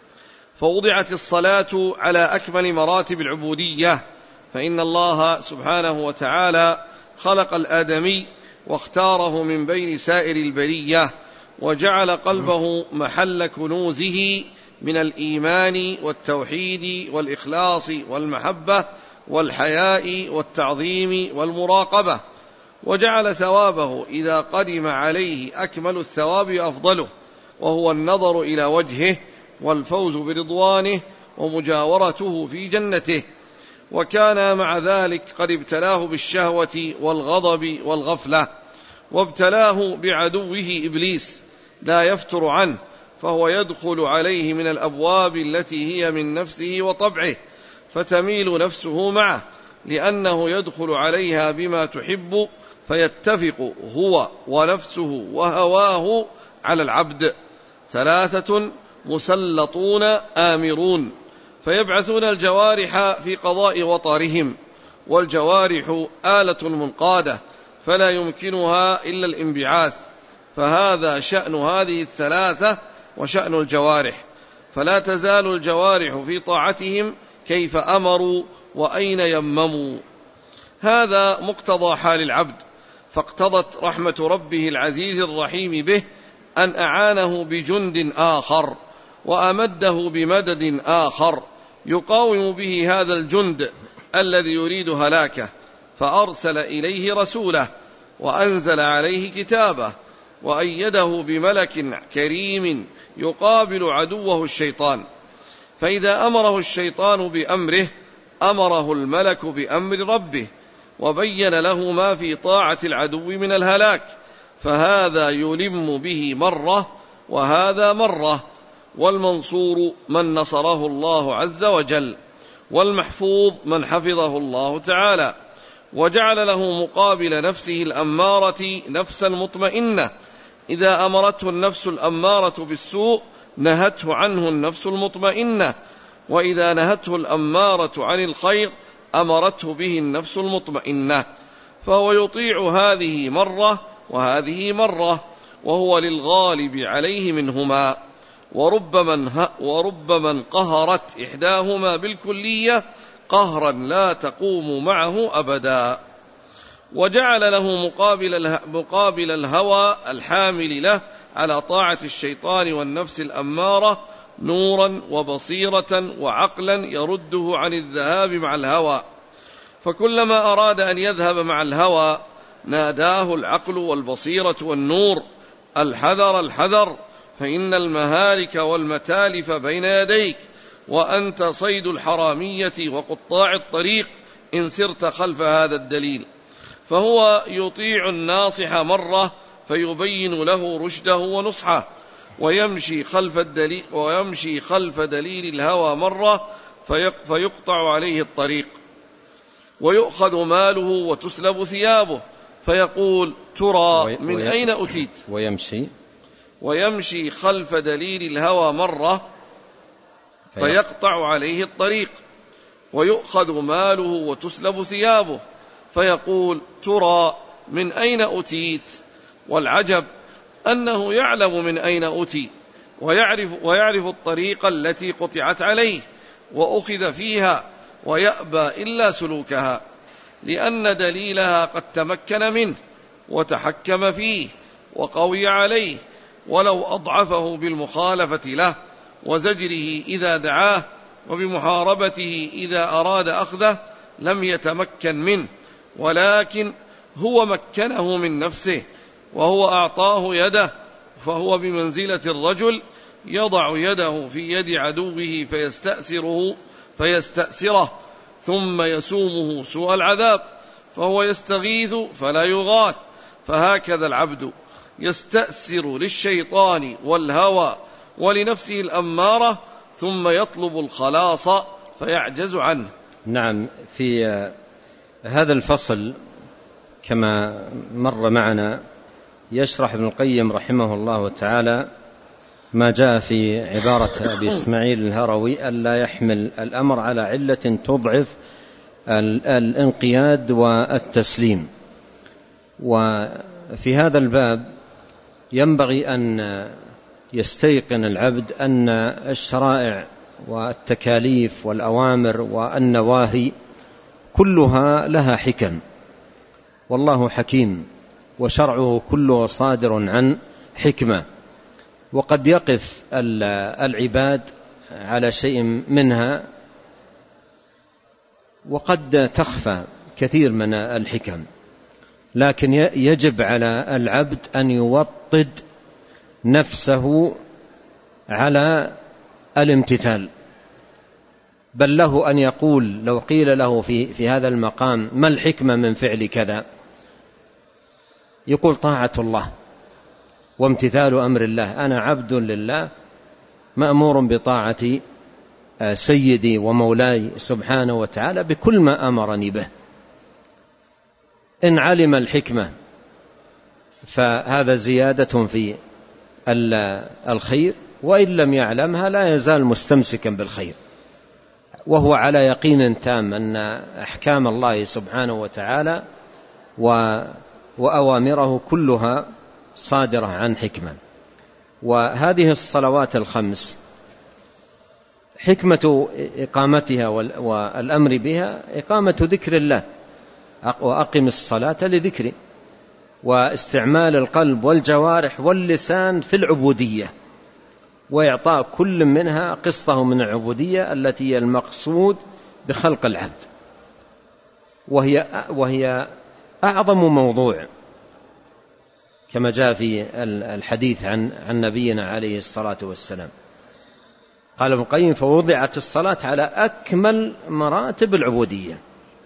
فوضعت الصلاة على أكمل مراتب العبودية، فإن الله سبحانه وتعالى خلق الآدمي واختاره من بين سائر البرية، وجعل قلبه محل كنوزه من الإيمان والتوحيد والإخلاص والمحبة والحياء والتعظيم والمراقبة، وجعل ثوابه إذا قدم عليه أكمل الثواب أفضله، وهو النظر إلى وجهه والفوز برضوانه ومجاورته في جنته. وكان مع ذلك قد ابتلاه بالشهوة والغضب والغفلة، وابتلاه بعدوه إبليس لا يفتر عنه، فهو يدخل عليه من الأبواب التي هي من نفسه وطبعه، فتميل نفسه معه، لأنه يدخل عليها بما تحب، فيتفق هو ونفسه وهواه على العبد. ثلاثة مسلطون آمرون، فيبعثون الجوارح في قضاء وطرهم، والجوارح آلة منقادة فلا يمكنها إلا الانبعاث، فهذا شأن هذه الثلاثة وشأن الجوارح، فلا تزال الجوارح في طاعتهم كيف أمروا وأين يمموا. هذا مقتضى حال العبد، فاقتضت رحمة ربه العزيز الرحيم به أن أعانه بجند آخر وأمده بمدد آخر يقاوم به هذا الجند الذي يريد هلاكه، فأرسل إليه رسوله وأنزل عليه كتابه وأيده بملك كريم يقابل عدوه الشيطان. فإذا أمره الشيطان بأمره أمره الملك بأمر ربه، وبين له ما في طاعة العدو من الهلاك، فهذا يلم به مرة وهذا مرة. والمنصور من نصره الله عز وجل، والمحفوظ من حفظه الله تعالى، وجعل له مقابل نفسه الأمارة نفسا مطمئنة، إذا أمرته النفس الأمارة بالسوء نهته عنه النفس المطمئنة، وإذا نهته الأمارة عن الخير أمرته به النفس المطمئنة، فهو يطيع هذه مرة وهذه مرة، وهو للغالب عليه منهما. وربما وربما انقهرت إحداهما بالكلية قهرا لا تقوم معه أبدا. وجعل له مقابل, مقابل الهوى الحامل له على طاعة الشيطان والنفس الأمارة نورا وبصيرة وعقلا يرده عن الذهاب مع الهوى، فكلما أراد أن يذهب مع الهوى ناداه العقل والبصيرة والنور: الحذر الحذر، فإن المهالك والمتالف بين يديك، وأنت صيد الحرامية وقطاع الطريق إن سرت خلف هذا الدليل. فهو يطيع الناصح مرة فيبين له رشده ونصحه، ويمشي خلف الدليل ويمشي خلف دليل الهوى مرة فيقطع عليه الطريق، ويؤخذ ماله وتسلب ثيابه، فيقول: ترى من أين أتيت؟ ويمشي ويمشي خلف دليل الهوى مرة فيقطع عليه الطريق، ويؤخذ ماله وتسلب ثيابه، فيقول: ترى من أين أتيت؟ والعجب أنه يعلم من أين أتي، ويعرف, ويعرف الطريق التي قطعت عليه وأخذ فيها، ويأبى إلا سلوكها، لأن دليلها قد تمكن منه وتحكم فيه وقوي عليه، ولو أضعفه بالمخالفة له وزجره إذا دعاه وبمحاربته إذا أراد أخذه لم يتمكن منه، ولكن هو مكنه من نفسه وهو أعطاه يده، فهو بمنزلة الرجل يضع يده في يد عدوه فيستأسره فيستأسره ثم يسومه سوء العذاب، فهو يستغيث فلا يغاث. فهكذا العبد يستأسر للشيطان والهوى ولنفسه الأمارة ثم يطلب الخلاص فيعجز عنه. نعم، في هذا الفصل كما مر معنا يشرح ابن القيم رحمه الله تعالى ما جاء في عبارة أبي إسماعيل الهروي ألا يحمل الأمر على علة تضعف الانقياد والتسليم. وفي هذا الباب ينبغي أن يستيقن العبد أن الشرائع والتكاليف والأوامر والنواهي كلها لها حكم، والله حكيم وشرعه كله صادر عن حكمة، وقد يقف العباد على شيء منها وقد تخفى كثير من الحكم، لكن يجب على العبد أن يوطد نفسه على الامتثال، بل له أن يقول لو قيل له في, في هذا المقام ما الحكمة من فعل كذا، يقول طاعة الله وامتثال أمر الله، أنا عبد لله مأمور بطاعة سيدي ومولاي سبحانه وتعالى بكل ما أمرني به. إن علم الحكمة فهذا زيادة في الخير، وإن لم يعلمها لا يزال مستمسكا بالخير، وهو على يقين تام أن أحكام الله سبحانه وتعالى وأوامره كلها صادرة عن حكمة. وهذه الصلوات الخمس حكمة إقامتها والأمر بها إقامة ذكر الله، وأقم الصلاة لذكري، واستعمال القلب والجوارح واللسان في العبودية، وإعطاء كل منها قسطه من العبودية التي هي المقصود بخلق العبد، وهي, وهي أعظم موضوع كما جاء في الحديث عن, عن نبينا عليه الصلاة والسلام. قال ابن القيم فوضعت الصلاة على أكمل مراتب العبودية،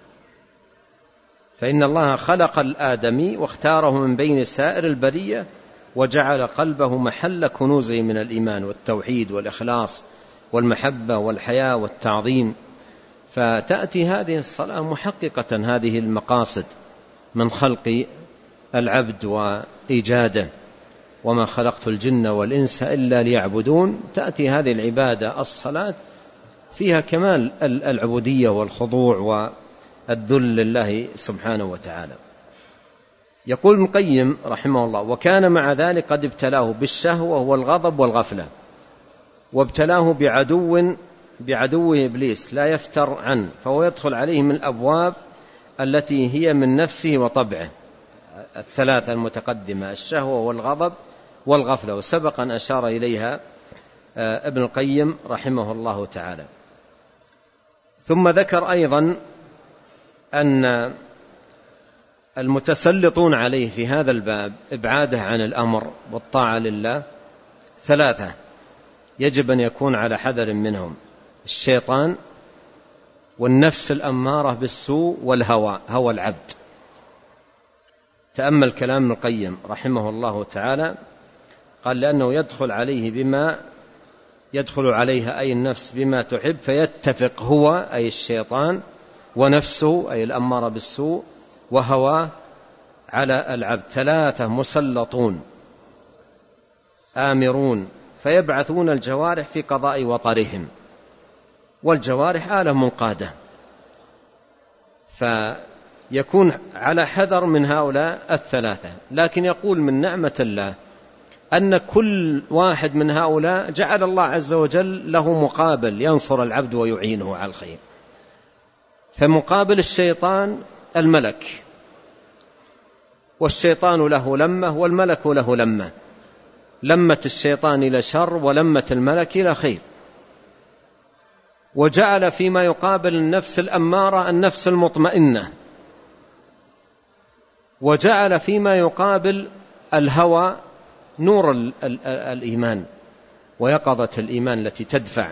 فإن الله خلق الآدمي واختاره من بين سائر البرية وجعل قلبه محل كنوزه من الإيمان والتوحيد والإخلاص والمحبة والحياة والتعظيم، فتأتي هذه الصلاة محققة هذه المقاصد من خلق العبد وإيجاده، وما خلقت الجن والإنس إلا ليعبدون. تأتي هذه العبادة الصلاة فيها كمال العبودية والخضوع والذل لله سبحانه وتعالى. يقول ابن القيم رحمه الله وكان مع ذلك قد ابتلاه بالشهوة والغضب والغفلة، وابتلاه بعدو بعدوه إبليس لا يفتر عنه، فهو يدخل عليه من الأبواب التي هي من نفسه وطبعه الثلاثة المتقدمة، الشهوة والغضب والغفلة، وسبق أن أشار إليها ابن القيم رحمه الله تعالى. ثم ذكر أيضا أن المتسلطون عليه في هذا الباب إبعاده عن الأمر والطاعة لله ثلاثة يجب أن يكون على حذر منهم: الشيطان والنفس الأمارة بالسوء والهوى، هوى العبد. تأمل كلام ابن القيم رحمه الله تعالى، قال لأنه يدخل عليه بما يدخل عليها أي النفس بما تحب، فيتفق هو أي الشيطان ونفسه أي الأمارة بالسوء وهواه على العبد، ثلاثة مسلطون آمرون، فيبعثون الجوارح في قضاء وطرهم، والجوارح آلة منقادة، فيكون على حذر من هؤلاء الثلاثة. لكن يقول من نعمة الله أن كل واحد من هؤلاء جعل الله عز وجل له مقابل ينصر العبد ويعينه على الخير. فمقابل الشيطان الملك، والشيطان له لمة والملك له لمة، لمة الشيطان إلى شر ولمة الملك إلى خير. وجعل فيما يقابل النفس الأمارة النفس المطمئنة، وجعل فيما يقابل الهوى نور ال ال الإيمان ويقظة الإيمان التي تدفع،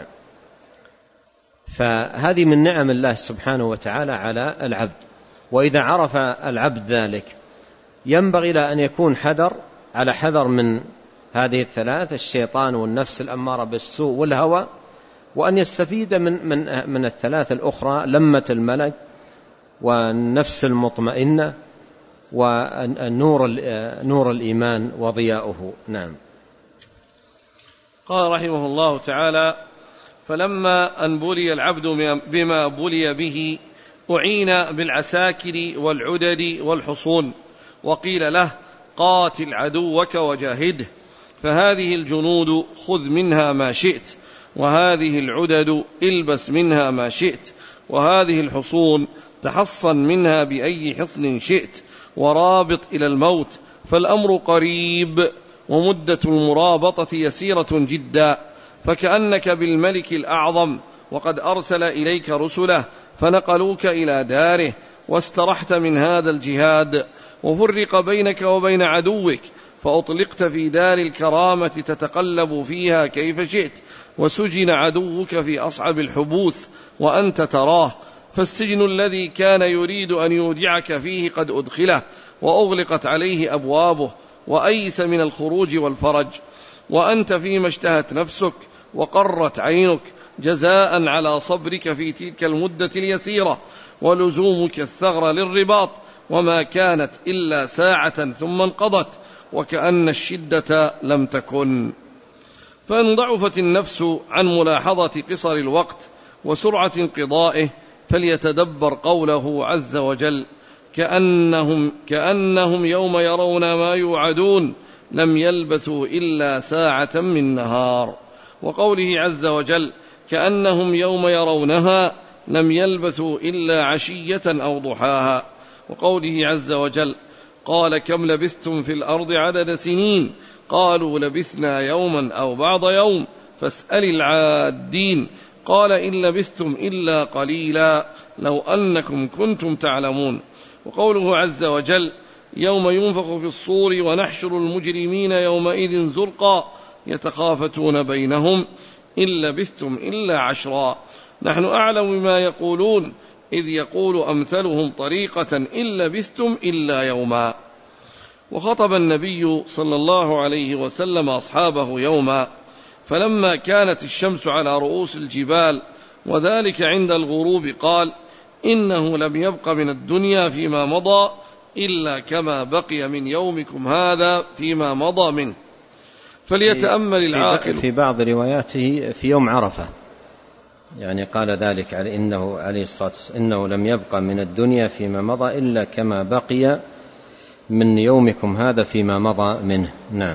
فهذه من نعم الله سبحانه وتعالى على العبد. وإذا عرف العبد ذلك ينبغي له أن يكون حذر على حذر من هذه الثلاث، الشيطان والنفس الأمارة بالسوء والهوى، وأن يستفيد من, من, من الثلاث الأخرى، لمة الملك والنفس المطمئنة ونور نور الإيمان وضياؤه. نعم. قال رحمه الله تعالى: فلما أن بلي العبد بما بلي به أعين بالعساكر والعدد والحصون، وقيل له: قاتل عدوك وجاهده، فهذه الجنود خذ منها ما شئت، وهذه العدد البس منها ما شئت، وهذه الحصون تحصن منها بأي حصن شئت، ورابط إلى الموت، فالأمر قريب، ومدة المرابطة يسيرة جدا، فكأنك بالملك الأعظم، وقد أرسل إليك رسله فنقلوك إلى داره، واسترحت من هذا الجهاد، وفرق بينك وبين عدوك، فأطلقت في دار الكرامة تتقلب فيها كيف شئت، وسجن عدوك في أصعب الحبوس وأنت تراه، فالسجن الذي كان يريد أن يودعك فيه قد أدخله، وأغلقت عليه أبوابه، وأيس من الخروج والفرج، وأنت فيما اشتهت نفسك وقرت عينك، جزاء على صبرك في تلك المدة اليسيرة، ولزومك الثغر للرباط، وما كانت إلا ساعة ثم انقضت، وكأن الشدة لم تكن. فإن ضعفت النفس عن ملاحظة قصر الوقت وسرعة انقضائه، فليتدبر قوله عز وجل: كأنهم, كأنهم يوم يرون ما يوعدون لم يلبثوا إلا ساعة من نهار، وقوله عز وجل: كأنهم يوم يرونها لم يلبثوا إلا عشية أو ضحاها، وقوله عز وجل: قال كم لبثتم في الأرض عدد سنين، قالوا لبثنا يوما أو بعض يوم فاسأل العادين، قال إن لبثتم إلا قليلا لو أنكم كنتم تعلمون، وقوله عز وجل: يوم ينفخ في الصور ونحشر المجرمين يومئذ زرقا يتخافتون بينهم إن لبثتم إلا عشرا نحن أعلم بما يقولون إذ يقول أمثلهم طريقة إن لبثتم إلا يوما. وخطب النبي صلى الله عليه وسلم أصحابه يوما، فلما كانت الشمس على رؤوس الجبال وذلك عند الغروب قال: إنه لم يبق من الدنيا فيما مضى إلا كما بقي من يومكم هذا فيما مضى منه، فليتأمل العاقل. في بعض رواياته في يوم عرفة، يعني قال ذلك على إنه عليه الصلاة والسلام: إنه لم يبق من الدنيا فيما مضى إلا كما بقي من يومكم هذا فيما مضى منه. نعم.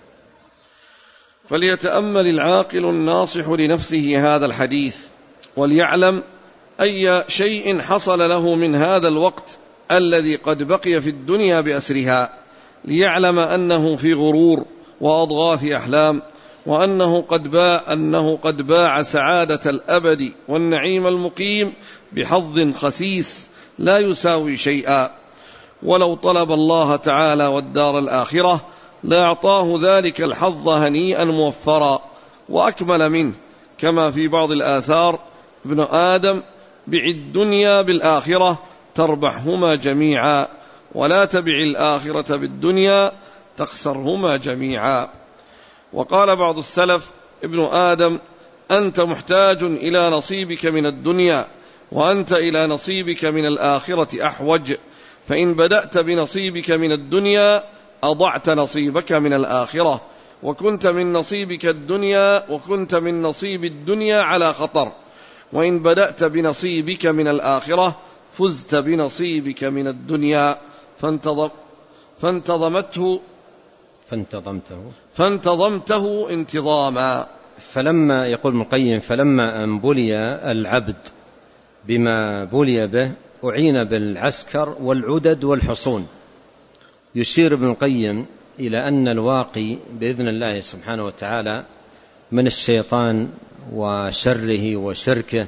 فليتأمل العاقل الناصح لنفسه هذا الحديث، وليعلم أي شيء حصل له من هذا الوقت الذي قد بقي في الدنيا بأسرها، ليعلم أنه في غرور وأضغاث أحلام، وأنه قد باع, أنه قد باع سعادة الأبد والنعيم المقيم بحظ خسيس لا يساوي شيئا، ولو طلب الله تعالى والدار الآخرة لأعطاه ذلك الحظ هنيئا موفرا وأكمل منه، كما في بعض الآثار: ابن آدم بع الدنيا بالآخرة تربحهما جميعا، ولا تبع الآخرة بالدنيا تخسرهما جميعا. وقال بعض السلف: ابن آدم أنت محتاج إلى نصيبك من الدنيا، وأنت إلى نصيبك من الآخرة أحوج، فإن بدأت بنصيبك من الدنيا أضعت نصيبك من الآخرة، وكنت من نصيبك الدنيا وكنت من نصيب الدنيا على خطر، وإن بدأت بنصيبك من الآخرة فزت بنصيبك من الدنيا. فانتظم فانتظمته فانتظمته فانتظمته انتظاما. فلما يقول ابن القيم: فلما أن بلي العبد بما بلي به أعين بالعسكر والعدد والحصون. يشير ابن القيم إلى أن الواقي بإذن الله سبحانه وتعالى من الشيطان وشره وشركه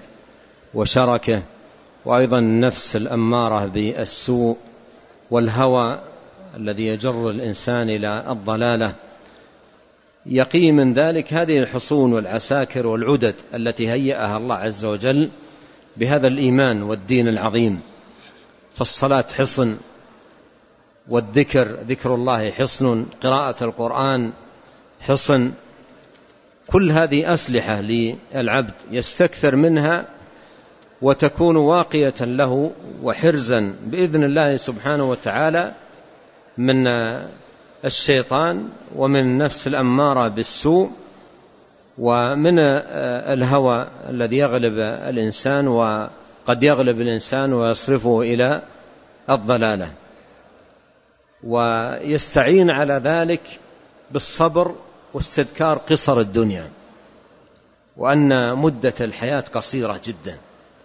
وشركه، وأيضا النفس الأمارة بالسوء والهوى الذي يجر الإنسان إلى الضلالة، يقي من ذلك هذه الحصون والعساكر والعدد التي هيأها الله عز وجل بهذا الإيمان والدين العظيم. فالصلاة حصن، والذكر ذكر الله حصن، قراءة القرآن حصن، كل هذه أسلحة للعبد يستكثر منها وتكون واقية له وحرزا بإذن الله سبحانه وتعالى من الشيطان ومن النفس الأمارة بالسوء ومن الهوى الذي يغلب الإنسان، وقد يغلب الإنسان ويصرفه إلى الضلالة. ويستعين على ذلك بالصبر واستذكار قصر الدنيا، وأن مدة الحياة قصيرة جدا،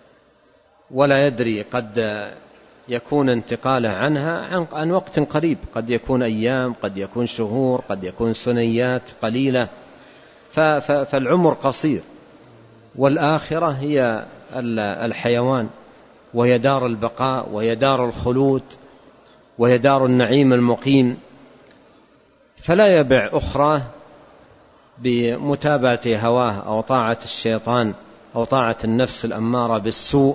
ولا يدري قد يكون انتقاله عنها عن وقت قريب، قد يكون أيام، قد يكون شهور، قد يكون سنيات قليلة. فالعمر قصير، والآخرة هي الحيوان، وهي دار البقاء، وهي دار الخلود، وهي دار النعيم المقيم. فلا يبع أخراه بمتابعة هواه أو طاعة الشيطان أو طاعة النفس الأمارة بالسوء،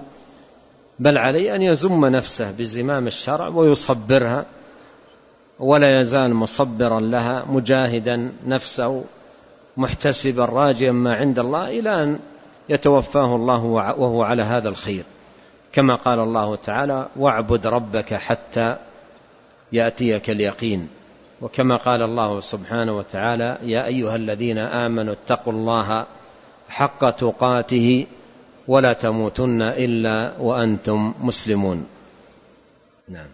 بل عليه أن يزم نفسه بزمام الشرع ويصبرها، ولا يزال مصبرا لها مجاهدا نفسه محتسبا راجيا ما عند الله إلى أن يتوفاه الله وهو على هذا الخير، كما قال الله تعالى: واعبد ربك حتى يأتيك اليقين. وكما قال الله سبحانه وتعالى: يا أيها الذين آمنوا اتقوا الله حق تقاته ولا تموتن إلا وأنتم مسلمون. نعم.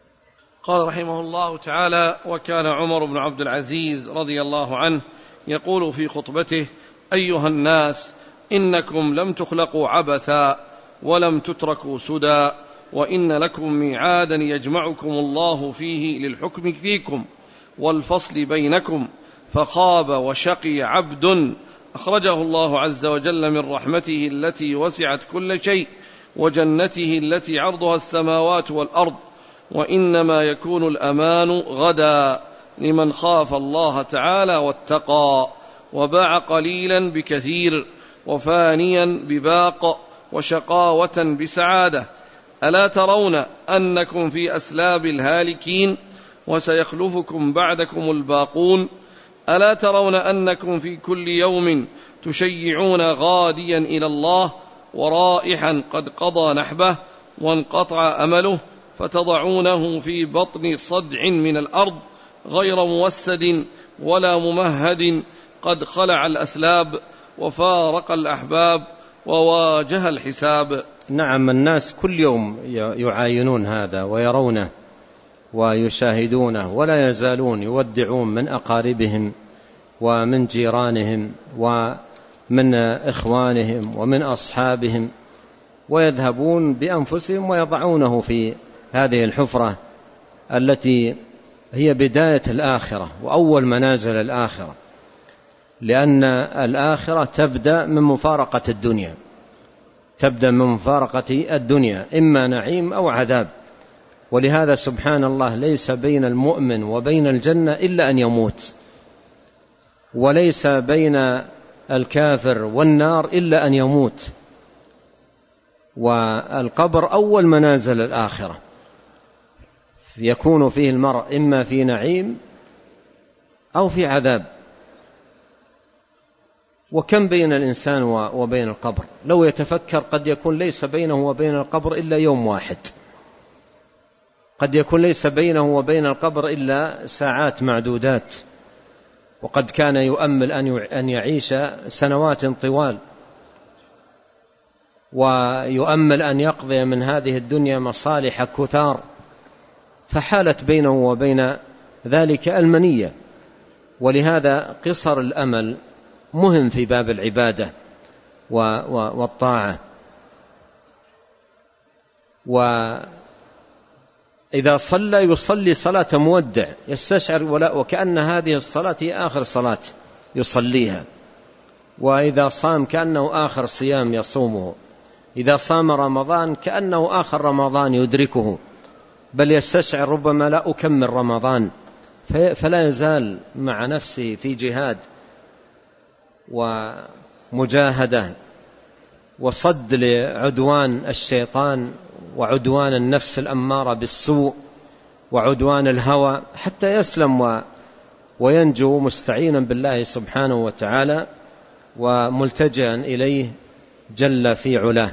قال رحمه الله تعالى: وكان عمر بن عبد العزيز رضي الله عنه يقول في خطبته: أيها الناس، إنكم لم تخلقوا عبثا ولم تتركوا سدى، وإن لكم ميعادا يجمعكم الله فيه للحكم فيكم والفصل بينكم، فخاب وشقي عبد أخرجه الله عز وجل من رحمته التي وسعت كل شيء وجنته التي عرضها السماوات والأرض، وإنما يكون الأمان غدا لمن خاف الله تعالى واتقى، وباع قليلا بكثير، وفانيا بباق، وشقاوة بسعادة. ألا ترون أنكم في أسلاب الهالكين وسيخلفكم بعدكم الباقون؟ ألا ترون أنكم في كل يوم تشيعون غاديا إلى الله ورائحا قد قضى نحبه وانقطع أمله، فتضعونه في بطن صدع من الأرض غير موسد ولا ممهد، قد خلع الأسلاب وفارق الأحباب وواجه الحساب. نعم، الناس كل يوم يعاينون هذا ويرونه ويشاهدونه، ولا يزالون يودعون من أقاربهم ومن جيرانهم ومن إخوانهم ومن أصحابهم، ويذهبون بأنفسهم ويضعونه في هذه الحفرة التي هي بداية الآخرة وأول منازل الآخرة، لأن الآخرة تبدأ من مفارقة الدنيا، تبدأ من مفارقة الدنيا، إما نعيم أو عذاب. ولهذا سبحان الله ليس بين المؤمن وبين الجنة إلا أن يموت، وليس بين الكافر والنار إلا أن يموت. والقبر أول منازل الآخرة، يكون فيه المرء إما في نعيم أو في عذاب. وكم بين الإنسان وبين القبر؟ لو يتفكر قد يكون ليس بينه وبين القبر إلا يوم واحد، قد يكون ليس بينه وبين القبر إلا ساعات معدودات، وقد كان يؤمل أن يعيش سنوات طوال، ويؤمل أن يقضي من هذه الدنيا مصالح كثار، فحالت بينه وبين ذلك المنية. ولهذا قصر الأمل مهم في باب العبادة والطاعة. وإذا صلى يصلي صلاة مودع، يستشعر وكأن هذه الصلاة هي آخر صلاة يصليها. وإذا صام كأنه آخر صيام يصومه، إذا صام رمضان كأنه آخر رمضان يدركه، بل يستشعر ربما لا أكمل رمضان، فلا يزال مع نفسه في جهاد ومجاهدة وصد لعدوان الشيطان وعدوان النفس الأمارة بالسوء وعدوان الهوى حتى يسلم وينجو، مستعينا بالله سبحانه وتعالى وملتجئا إليه جل في علاه.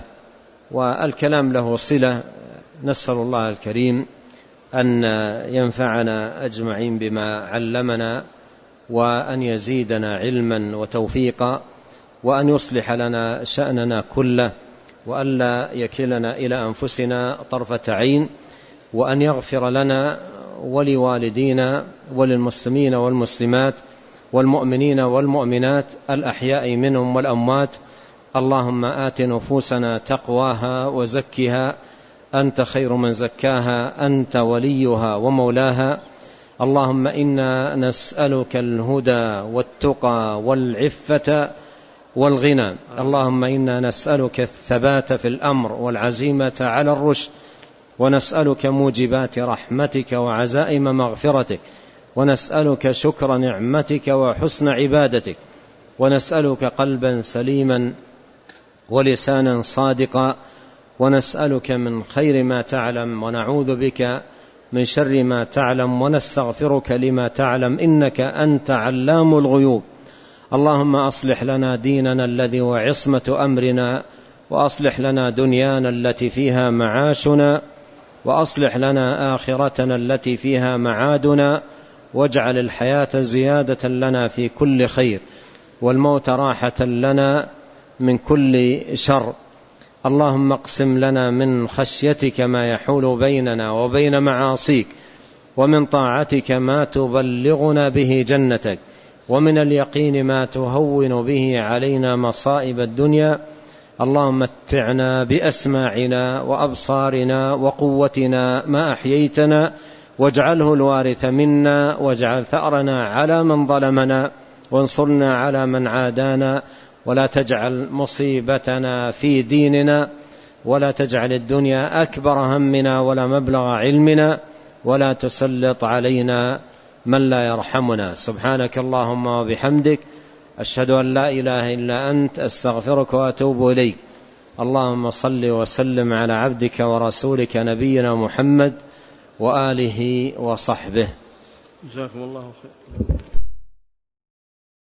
والكلام له صلة، نسأل الله الكريم أن ينفعنا أجمعين بما علمنا، وأن يزيدنا علما وتوفيقا، وأن يصلح لنا شأننا كله، وألا يكلنا إلى أنفسنا طرفة عين، وأن يغفر لنا ولوالدينا وللمسلمين والمسلمات والمؤمنين والمؤمنات الأحياء منهم والأموات. اللهم آت نفوسنا تقواها وزكها أنت خير من زكاها، أنت وليها ومولاها. اللهم إنا نسألك الهدى والتقى والعفة والغنى. اللهم إنا نسألك الثبات في الأمر والعزيمة على الرشد، ونسألك موجبات رحمتك وعزائم مغفرتك، ونسألك شكر نعمتك وحسن عبادتك، ونسألك قلبا سليما ولسانا صادقا، ونسألك من خير ما تعلم، ونعوذ بك من شر ما تعلم، ونستغفرك لما تعلم، إنك أنت علام الغيوب. اللهم أصلح لنا ديننا الذي هو عصمة أمرنا، وأصلح لنا دنيانا التي فيها معاشنا، وأصلح لنا آخرتنا التي فيها معادنا، واجعل الحياة زيادة لنا في كل خير، والموت راحة لنا من كل شر. اللهم اقسم لنا من خشيتك ما يحول بيننا وبين معاصيك، ومن طاعتك ما تبلغنا به جنتك، ومن اليقين ما تهون به علينا مصائب الدنيا. اللهم متعنا بأسماعنا وأبصارنا وقوتنا ما أحييتنا، واجعله الوارث منا، واجعل ثأرنا على من ظلمنا، وانصرنا على من عادانا، ولا تجعل مصيبتنا في ديننا، ولا تجعل الدنيا أكبر همنا ولا مبلغ علمنا، ولا تسلط علينا من لا يرحمنا. سبحانك اللهم وبحمدك، أشهد أن لا إله إلا أنت، أستغفرك وأتوب إليك. اللهم صل وسلم على عبدك ورسولك نبينا محمد وآله وصحبه. جزاكم الله خير.